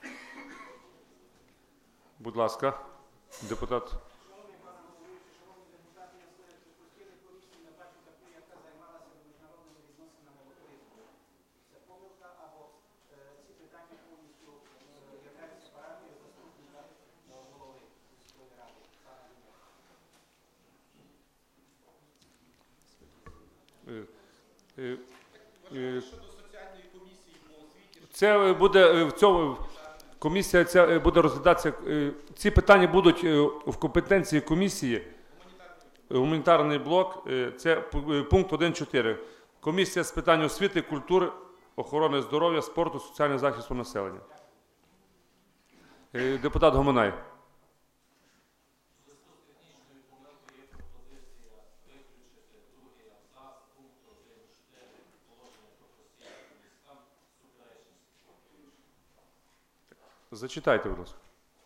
Будь ласка, депутат. Е, е, е, Це буде е, в цьому комісія ця е, буде розглядатися. е, Ці питання будуть е, в компетенції комісії. Гуманітарний блок. е, Це пу- е, пункт один чотири. Комісія з питань освіти, культури, охорони здоров'я, спорту, соціального захисту населення. Е, Депутат Гомонай. Зачитайте, будь ласка.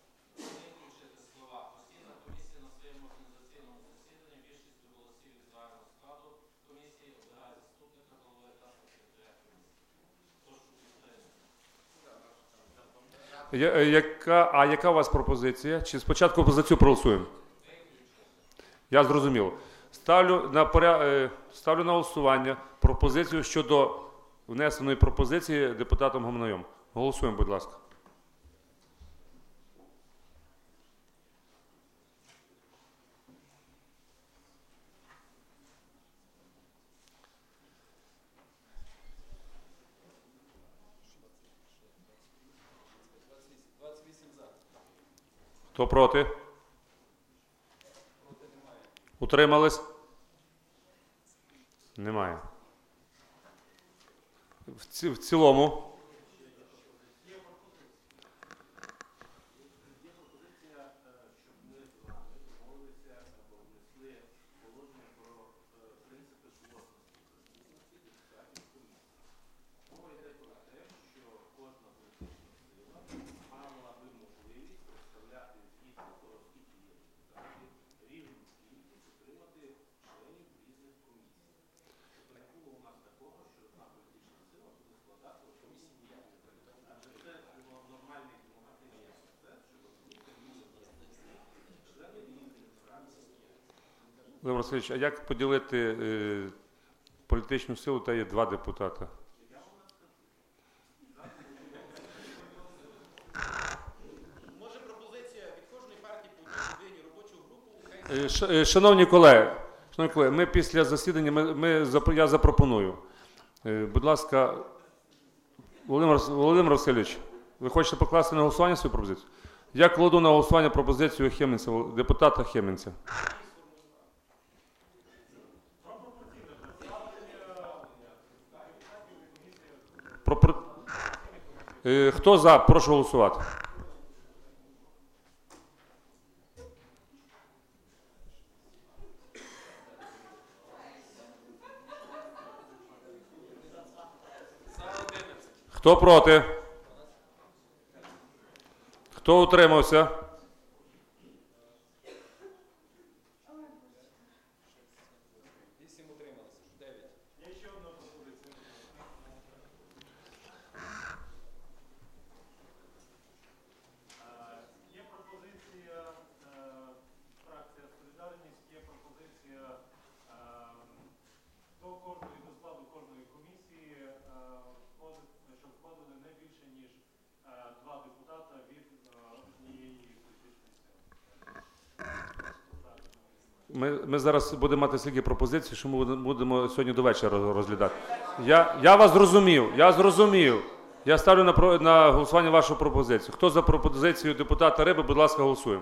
Я- е, Яка, а яка у вас пропозиція? Чи спочатку за цю проголосуємо? Я зрозумів. Ставлю на, поря... е, ставлю на голосування пропозицію щодо внесеної пропозиції депутатом Гомонаєм. Голосуємо, будь ласка. двадцять вісім за. Хто проти? Проти немає. Утримались? Немає. В, ці, в цілому. Володимир Васильович, а як поділити е, політичну силу, та є два депутата? Може пропозиція від кожної партії по одній людині робочу групу? Е, ш- е, Шановні колеги, шановні колеги, ми після засідання, ми, ми, запро- я запропоную. Е, Будь ласка, Володимир, Володимир Васильович, ви хочете покласти на голосування свою пропозицію? Я кладу на голосування пропозицію Хемінця, Вол- депутата Хемінця. Про, про, е, хто за? Прошу голосувати. Хто проти? Хто утримався? Вісім утрималося. Дев'ять. Є ще одна пропозиція. Е, Є пропозиція е, фракція Солідарність, є пропозиція е, до кожної, до складу кожної комісії, е, входить, щоб входили не більше, ніж е, два депутата від е, однієї політичної сили. Ми, ми зараз будемо мати стільки пропозицій, що ми будемо- будемо сьогодні до вечора розглядати. Я, я вас зрозумів, я зрозумів. Я ставлю на, про- на голосування вашу пропозицію. Хто за пропозицію депутата Риби, будь ласка, голосуємо.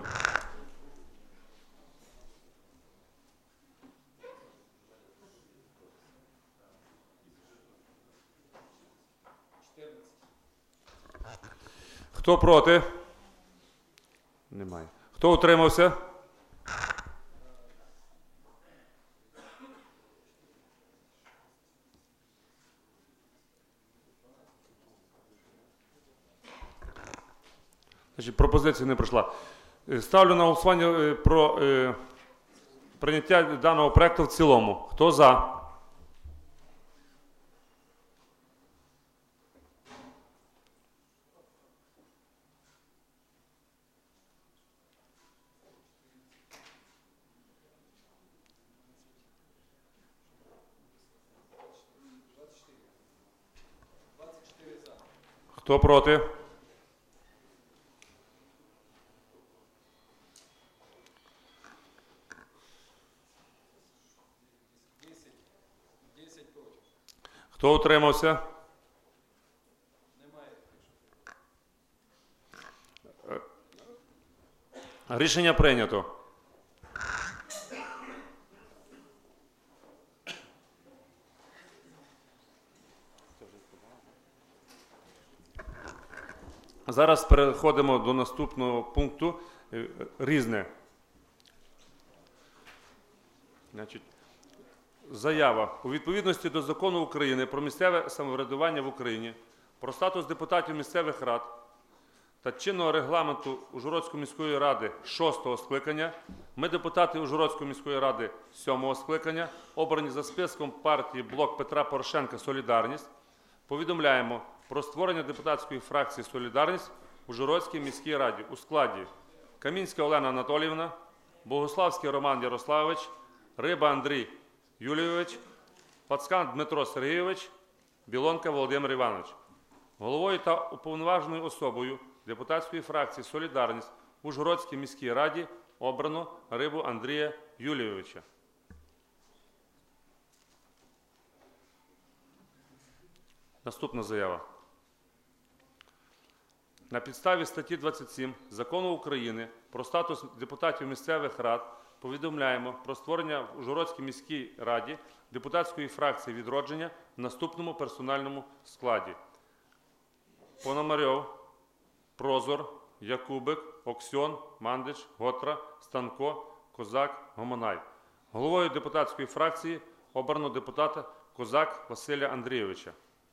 Хто проти? Немає. Хто утримався? Значить, пропозиція не пройшла. Е, Ставлю на голосування е, про е, прийняття даного проекту в цілому. Хто за? Хто проти? Десять проти. Хто утримався? Немає. Рішення прийнято. Зараз переходимо до наступного пункту. Е, Різне. Значить, заява. У відповідності до Закону України про місцеве самоврядування в Україні, про статус депутатів місцевих рад та чинного регламенту Ужгородської міської ради шостого скликання, ми, депутати Ужгородської міської ради сьомого скликання, обрані за списком партії «Блок Петра Порошенка. Солідарність», повідомляємо про створення депутатської фракції «Солідарність» в Ужгородській міській раді у складі Камінська Олена Анатоліївна, Богославський Роман Ярославович, Риба Андрій Юлійович, Пацкан Дмитро Сергійович, Білонка Володимир Іванович. Головою та уповноваженою особою депутатської фракції «Солідарність» в Ужгородській міській раді обрано Рибу Андрія Юлійовича. Наступна заява. На підставі статті двадцять сім Закону України про статус депутатів місцевих рад повідомляємо про створення в Ужгородській міській раді депутатської фракції «Відродження» в наступному персональному складі. Пономарьов, Прозор, Якубик, Оксьон, Мандич, Готра, Станко, Козак, Гомонай. Головою депутатської фракції обрано депутата Козак Василя Андрійовича.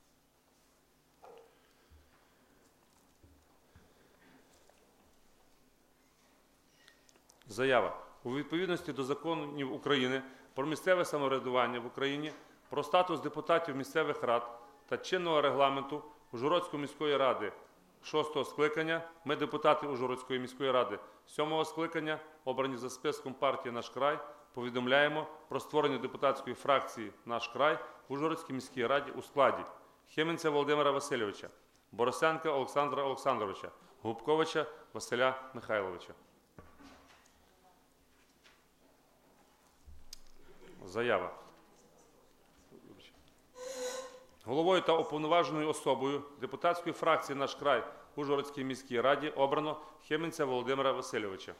Заява. У відповідності до законів України про місцеве самоврядування в Україні, про статус депутатів місцевих рад та чинного регламенту Ужгородської міської ради шостого скликання, ми, депутати Ужгородської міської ради сьомого скликання, обрані за списком партії «Наш край», повідомляємо про створення депутатської фракції «Наш край» в Ужгородській міській раді у складі Хеменця Володимира Васильовича, Борисенка Олександра Олександровича, Губковича Василя Михайловича. Заява. Головою та уповноваженою особою депутатської фракції «Наш край» в Ужгородській міській раді обрано Хеменця Володимира Васильовича.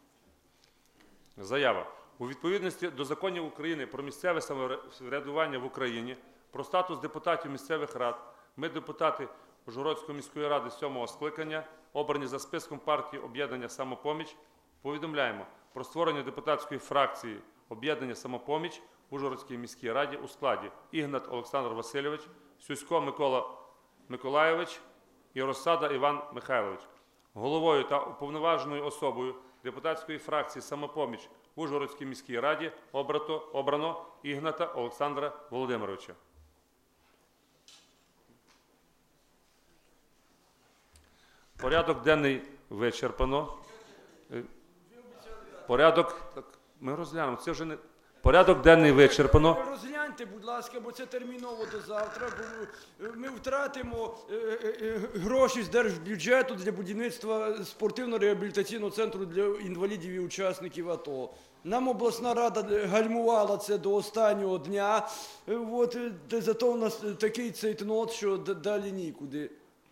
Заява. У відповідності до законів України про місцеве самоврядування в Україні, про статус депутатів місцевих рад, ми, депутати Ужгородської міської ради сьомого скликання, обрані за списком партії «Об'єднання «Самопоміч», повідомляємо про створення депутатської фракції «Об'єднання «Самопоміч» в Ужгородській міській раді у складі Ігнат Олександр Васильович, Сюсько Микола Миколайович і Розсада Іван Михайлович. Головою та уповноваженою особою депутатської фракції «Самопоміч» в Ужгородській міській раді обрато, обрано Ігната Олександра Володимировича. Порядок денний вичерпано. Порядок, так, ми розглянемо, це вже не... Порядок денний вичерпано. Розгляньте, будь ласка, бо це терміново до завтра, бо ми втратимо е, е, гроші з держбюджету для будівництва спортивно-реабілітаційного центру для інвалідів і учасників АТО. Нам обласна рада гальмувала це до останнього дня, от, зато у нас такий цейтнот, що далі нікуди.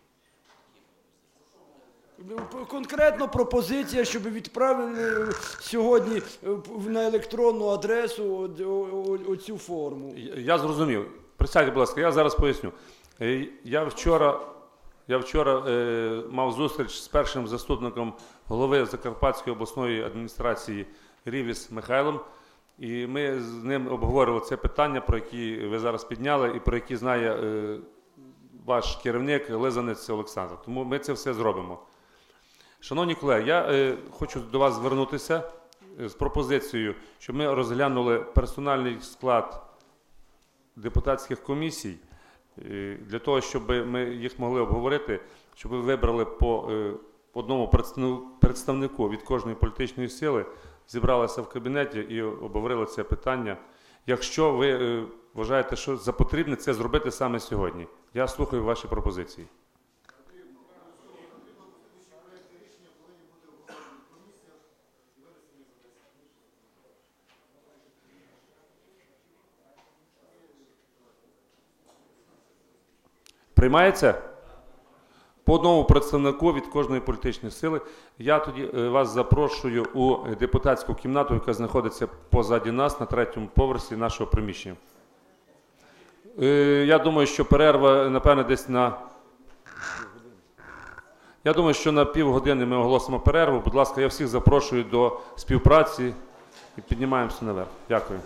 Конкретно пропозиція, щоб відправили сьогодні на електронну адресу оцю форму. Я зрозумів. Присядьте, будь ласка, я зараз поясню. Я вчора, я вчора е, мав зустріч з першим заступником голови Закарпатської обласної адміністрації Рівіс Михайлом, і ми з ним обговорювали це питання, про які ви зараз підняли, і про які знає е, ваш керівник Лизанець Олександр. Тому ми це все зробимо. Шановні колеги, я е, хочу до вас звернутися з пропозицією, щоб ми розглянули персональний склад депутатських комісій, е, для того, щоб ми їх могли обговорити, щоб ви вибрали по е, одному представнику від кожної політичної сили, зібралися в кабінеті і обговорили це питання. Якщо ви е, вважаєте, що за потрібне це зробити саме сьогодні, я слухаю ваші пропозиції. Приймається? По одному представнику від кожної політичної сили. Я тоді вас запрошую у депутатську кімнату, яка знаходиться позаді нас, на третьому поверсі нашого приміщення. Я думаю, що перерва, напевне, десь на... Я думаю, що на півгодини ми оголосимо перерву. Будь ласка, я всіх запрошую до співпраці і піднімаємося наверх. Дякую.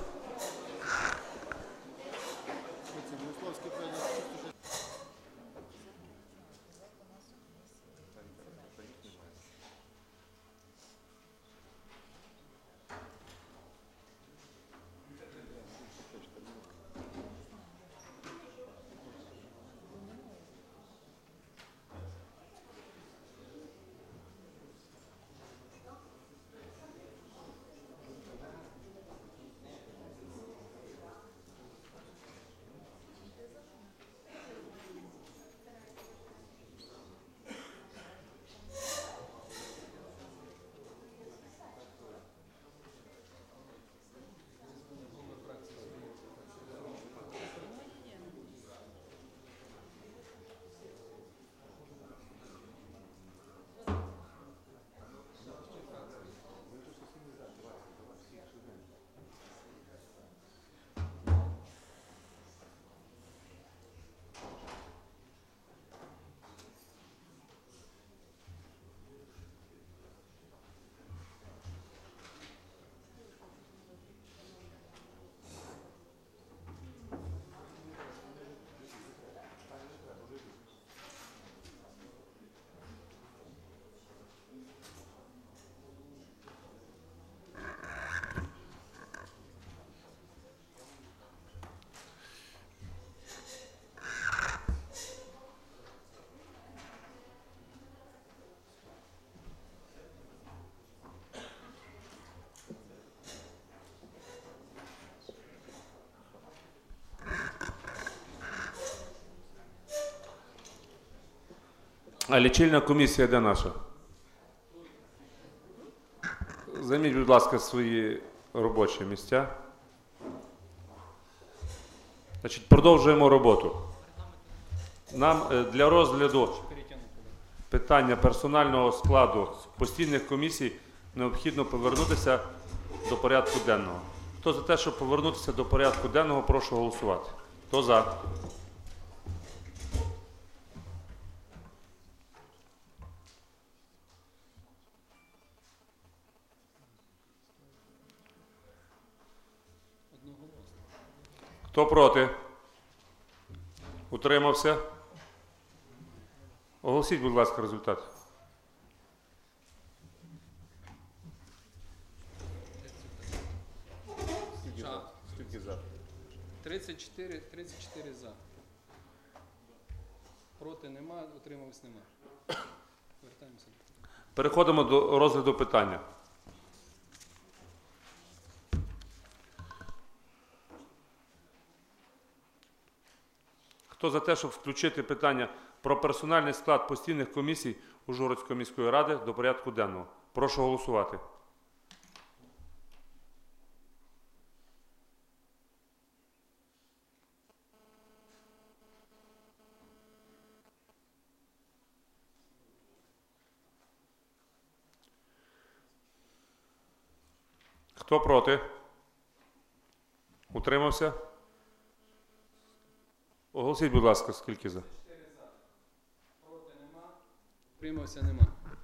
А лічильна комісія де наша? Займіть, будь ласка, свої робочі місця. Значить, продовжуємо роботу. Нам е, для розгляду питання персонального складу постійних комісій необхідно повернутися до порядку денного. Хто за те, щоб повернутися до порядку денного, прошу голосувати. Хто за? Хто проти? Утримався? Оголосіть, будь ласка, результат. Скільки за? тридцять чотири, тридцять чотири за. Проти нема, утримались нема. Вертаємося. Переходимо до розгляду питання. Хто за те, щоб включити питання про персональний склад постійних комісій Ужгородської міської ради до порядку денного? Прошу голосувати. Хто проти? Утримався? Оголосіть, будь ласка, скільки за. Проти нема, утримався нема.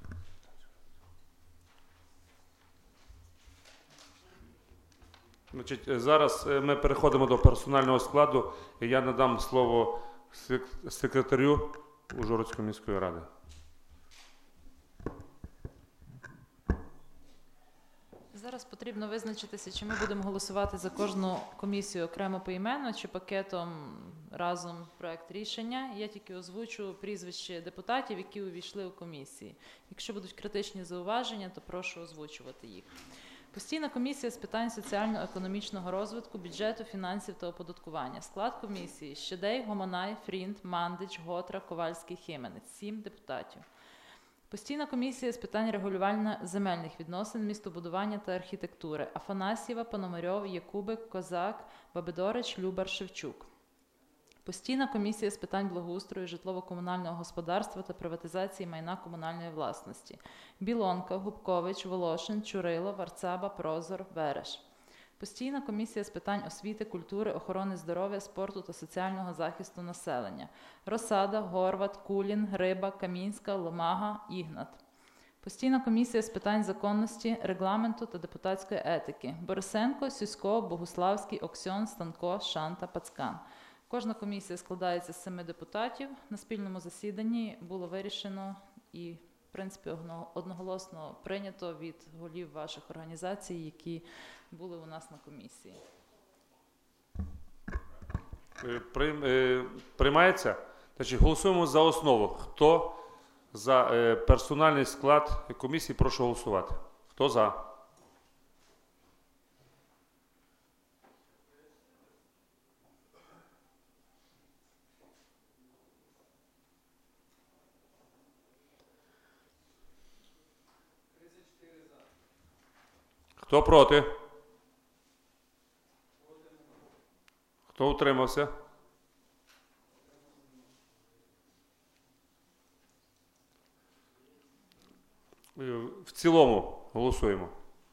Значить, зараз ми переходимо до персонального складу, і я надам слово сек- секретарю Ужгородської міської ради. Зараз потрібно визначитися, чи ми будемо голосувати за кожну комісію окремо поіменно, чи пакетом разом проект рішення. Я тільки озвучу прізвище депутатів, які увійшли у комісії. Якщо будуть критичні зауваження, то прошу озвучувати їх. Постійна комісія з питань соціально-економічного розвитку, бюджету, фінансів та оподаткування. Склад комісії: Щедей, Гомонай, Фрінт, Мандич, Готра, Ковальський, Хименець. Сім депутатів. Постійна комісія з питань регулювання земельних відносин, містобудування та архітектури. Афанасьєва, Пономарьов, Якубик, Козак, Бабидорич, Любар, Шевчук. Постійна комісія з питань благоустрою, житлово-комунального господарства та приватизації майна комунальної власності. Білонка, Губкович, Волошин, Чурило, Варцаба, Прозор, Вереш. Постійна комісія з питань освіти, культури, охорони здоров'я, спорту та соціального захисту населення. Росада, Горват, Кулін, Риба, Камінська, Ломага, Ігнат. Постійна комісія з питань законності, регламенту та депутатської етики. Борисенко, Сюсько, Богуславський, Оксьон, Станко, Шанта, Пацкан. Кожна комісія складається з семи депутатів. На спільному засіданні було вирішено і, в принципі, одноголосно прийнято від голів ваших організацій, які були у нас на комісії. Прийм- е, Приймається? Значить, голосуємо за основу. Хто за е, персональний склад комісії, прошу голосувати. Хто за? Хто проти? Хто утримався? Е, В цілому голосуємо.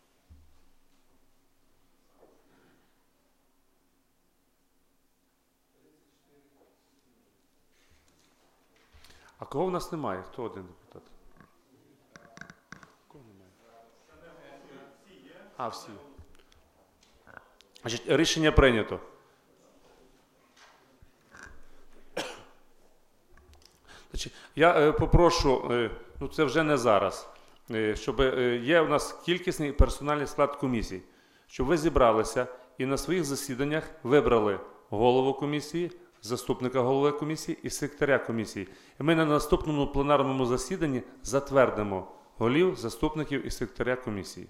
А кого в нас немає? Хто один депутат? Кого немає? А, всі. Значить, рішення прийнято. Значить, я е, попрошу, е, ну це вже не зараз, е, щоб е, є у нас кількісний персональний склад комісій, щоб ви зібралися і на своїх засіданнях вибрали голову комісії, заступника голови комісії і секретаря комісії. І ми на наступному пленарному засіданні затвердимо голів, заступників і секретаря комісії.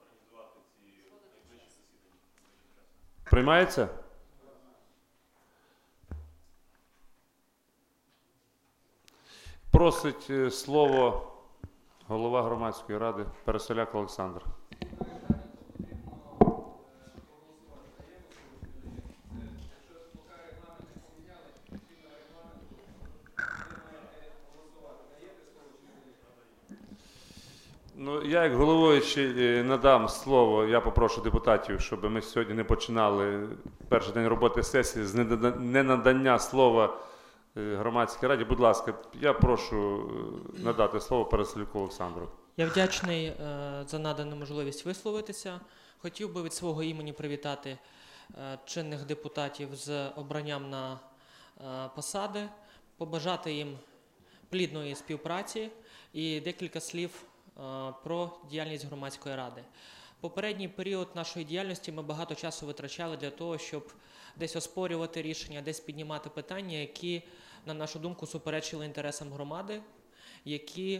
Приймається? просить е, слово голова громадської ради Пересоляк Олександр. Ну, я як головуючий е, надам слово, я попрошу депутатів, щоб ми сьогодні не починали перший день роботи сесії з недода- ненадання слова е, громадській раді. Будь ласка, я прошу е, надати слово Пересолюку Олександру. Я вдячний е, за надану можливість висловитися. Хотів би від свого імені привітати е, чинних депутатів з обранням на е, посади, побажати їм плідної співпраці і декілька слів е, про діяльність громадської ради. Попередній період нашої діяльності ми багато часу витрачали для того, щоб десь оспорювати рішення, десь піднімати питання, які, на нашу думку, суперечили інтересам громади, які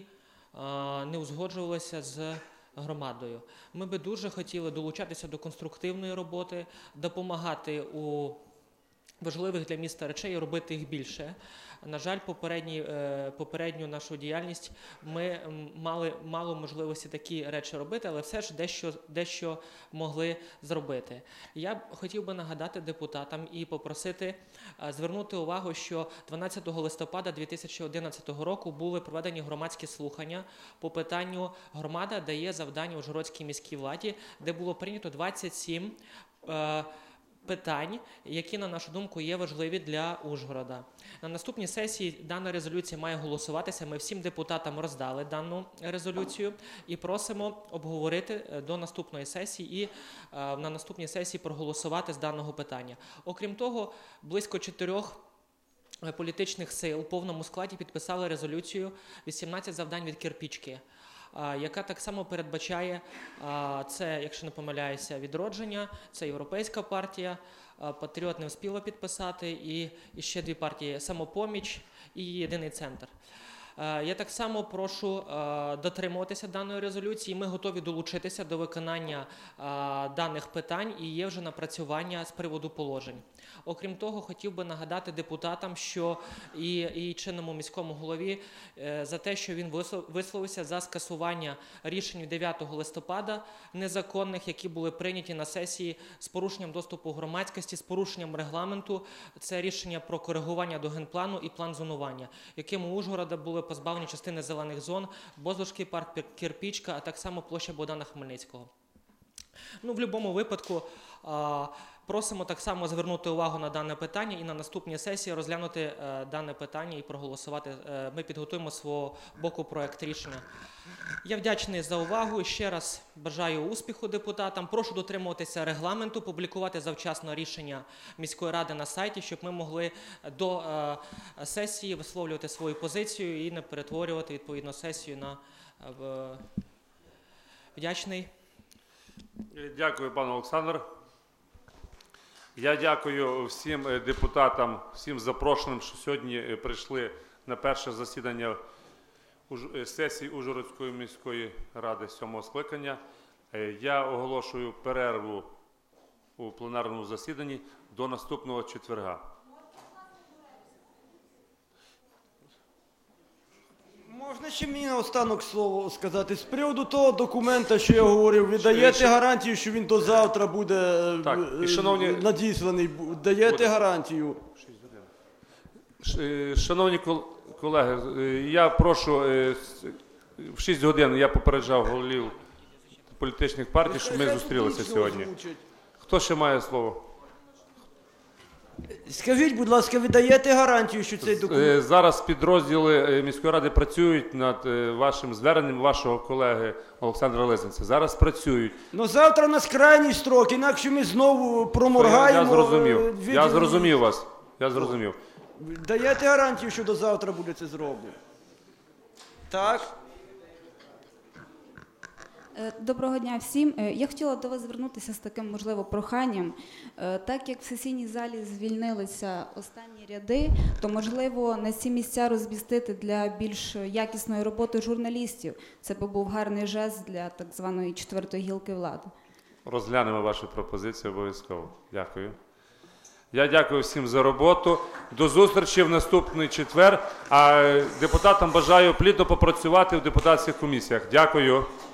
не узгоджувалися з громадою. Ми би дуже хотіли долучатися до конструктивної роботи, допомагати у важливих для міста речей і робити їх більше. На жаль, попередні, попередню нашу діяльність ми мали мало можливості такі речі робити, але все ж дещо, дещо могли зробити. Я б хотів би нагадати депутатам і попросити звернути увагу, що дванадцятого листопада дві тисячі одинадцятого року були проведені громадські слухання по питанню «Громада дає завдання Ужгородській міській владі», де було прийнято двадцять сім е, питань, які, на нашу думку, є важливі для Ужгорода. На наступній сесії дана резолюція має голосуватися. Ми всім депутатам роздали дану резолюцію і просимо обговорити до наступної сесії і на наступній сесії проголосувати з даного питання. Окрім того, близько чотирьох політичних сил у повному складі підписали резолюцію «вісімнадцять завдань від кирпички», яка так само передбачає, це, якщо не помиляюся, «Відродження», це Європейська партія, «Патріот» не встигла підписати, і, і ще дві партії «Самопоміч» і «Єдиний центр». Я так само прошу дотримуватися даної резолюції. Ми готові долучитися до виконання даних питань і є вже напрацювання з приводу положень. Окрім того, хотів би нагадати депутатам, що і, і чинному міському голові за те, що він висловився за скасування рішень від дев'ятого листопада незаконних, які були прийняті на сесії з порушенням доступу громадськості, з порушенням регламенту. Це рішення про коригування до генплану і план зонування, яким у Ужгорода були позбавлені частини зелених зон, Бозлурський парк, Кирпичка, а так само площа Богдана Хмельницького. Ну, в будь-якому випадку а, просимо так само звернути увагу на дане питання і на наступній сесії розглянути а, дане питання і проголосувати. А, ми підготуємо з свого боку проект рішення. Я вдячний за увагу. Ще раз бажаю успіху депутатам. Прошу дотримуватися регламенту, публікувати завчасно рішення міської ради на сайті, щоб ми могли до а, сесії висловлювати свою позицію і не перетворювати відповідно сесію на а, вдячний. Дякую, пане Олександр. Я дякую всім депутатам, всім запрошеним, що сьогодні прийшли на перше засідання сесії Ужгородської міської ради сьомого скликання. Я оголошую перерву у пленарному засіданні до наступного четверга. Можна ще мені наостанок слово сказати? З приводу того документа, що я говорив, ви даєте гарантію, що він до завтра буде Так, і, шановні... надісланий? Даєте Буде. гарантію? Шановні колеги, я прошу, в шість годин я попереджав голів політичних партій, щоб ми зустрілися сьогодні. Хто ще має слово? Скажіть, будь ласка, ви даєте гарантію, що цей документ... Зараз підрозділи міської ради працюють над вашим зверненням вашого колеги Олександра Лисенця. Зараз працюють. Ну завтра у нас крайній строк, інакше ми знову проморгаємо... Я зрозумів, я зрозумів вас, я зрозумів. Даєте гарантію, що до завтра буде це зроблено? Так? Доброго дня всім. Я хотіла до вас звернутися з таким, можливо, проханням. Так як в сесійній залі звільнилися останні ряди, то, можливо, на ці місця розмістити для більш якісної роботи журналістів. Це би був гарний жест для так званої четвертої гілки влади. Розглянемо вашу пропозицію обов'язково. Дякую. Я дякую всім за роботу. До зустрічі в наступний четвер. А депутатам бажаю плідно попрацювати в депутатських комісіях. Дякую.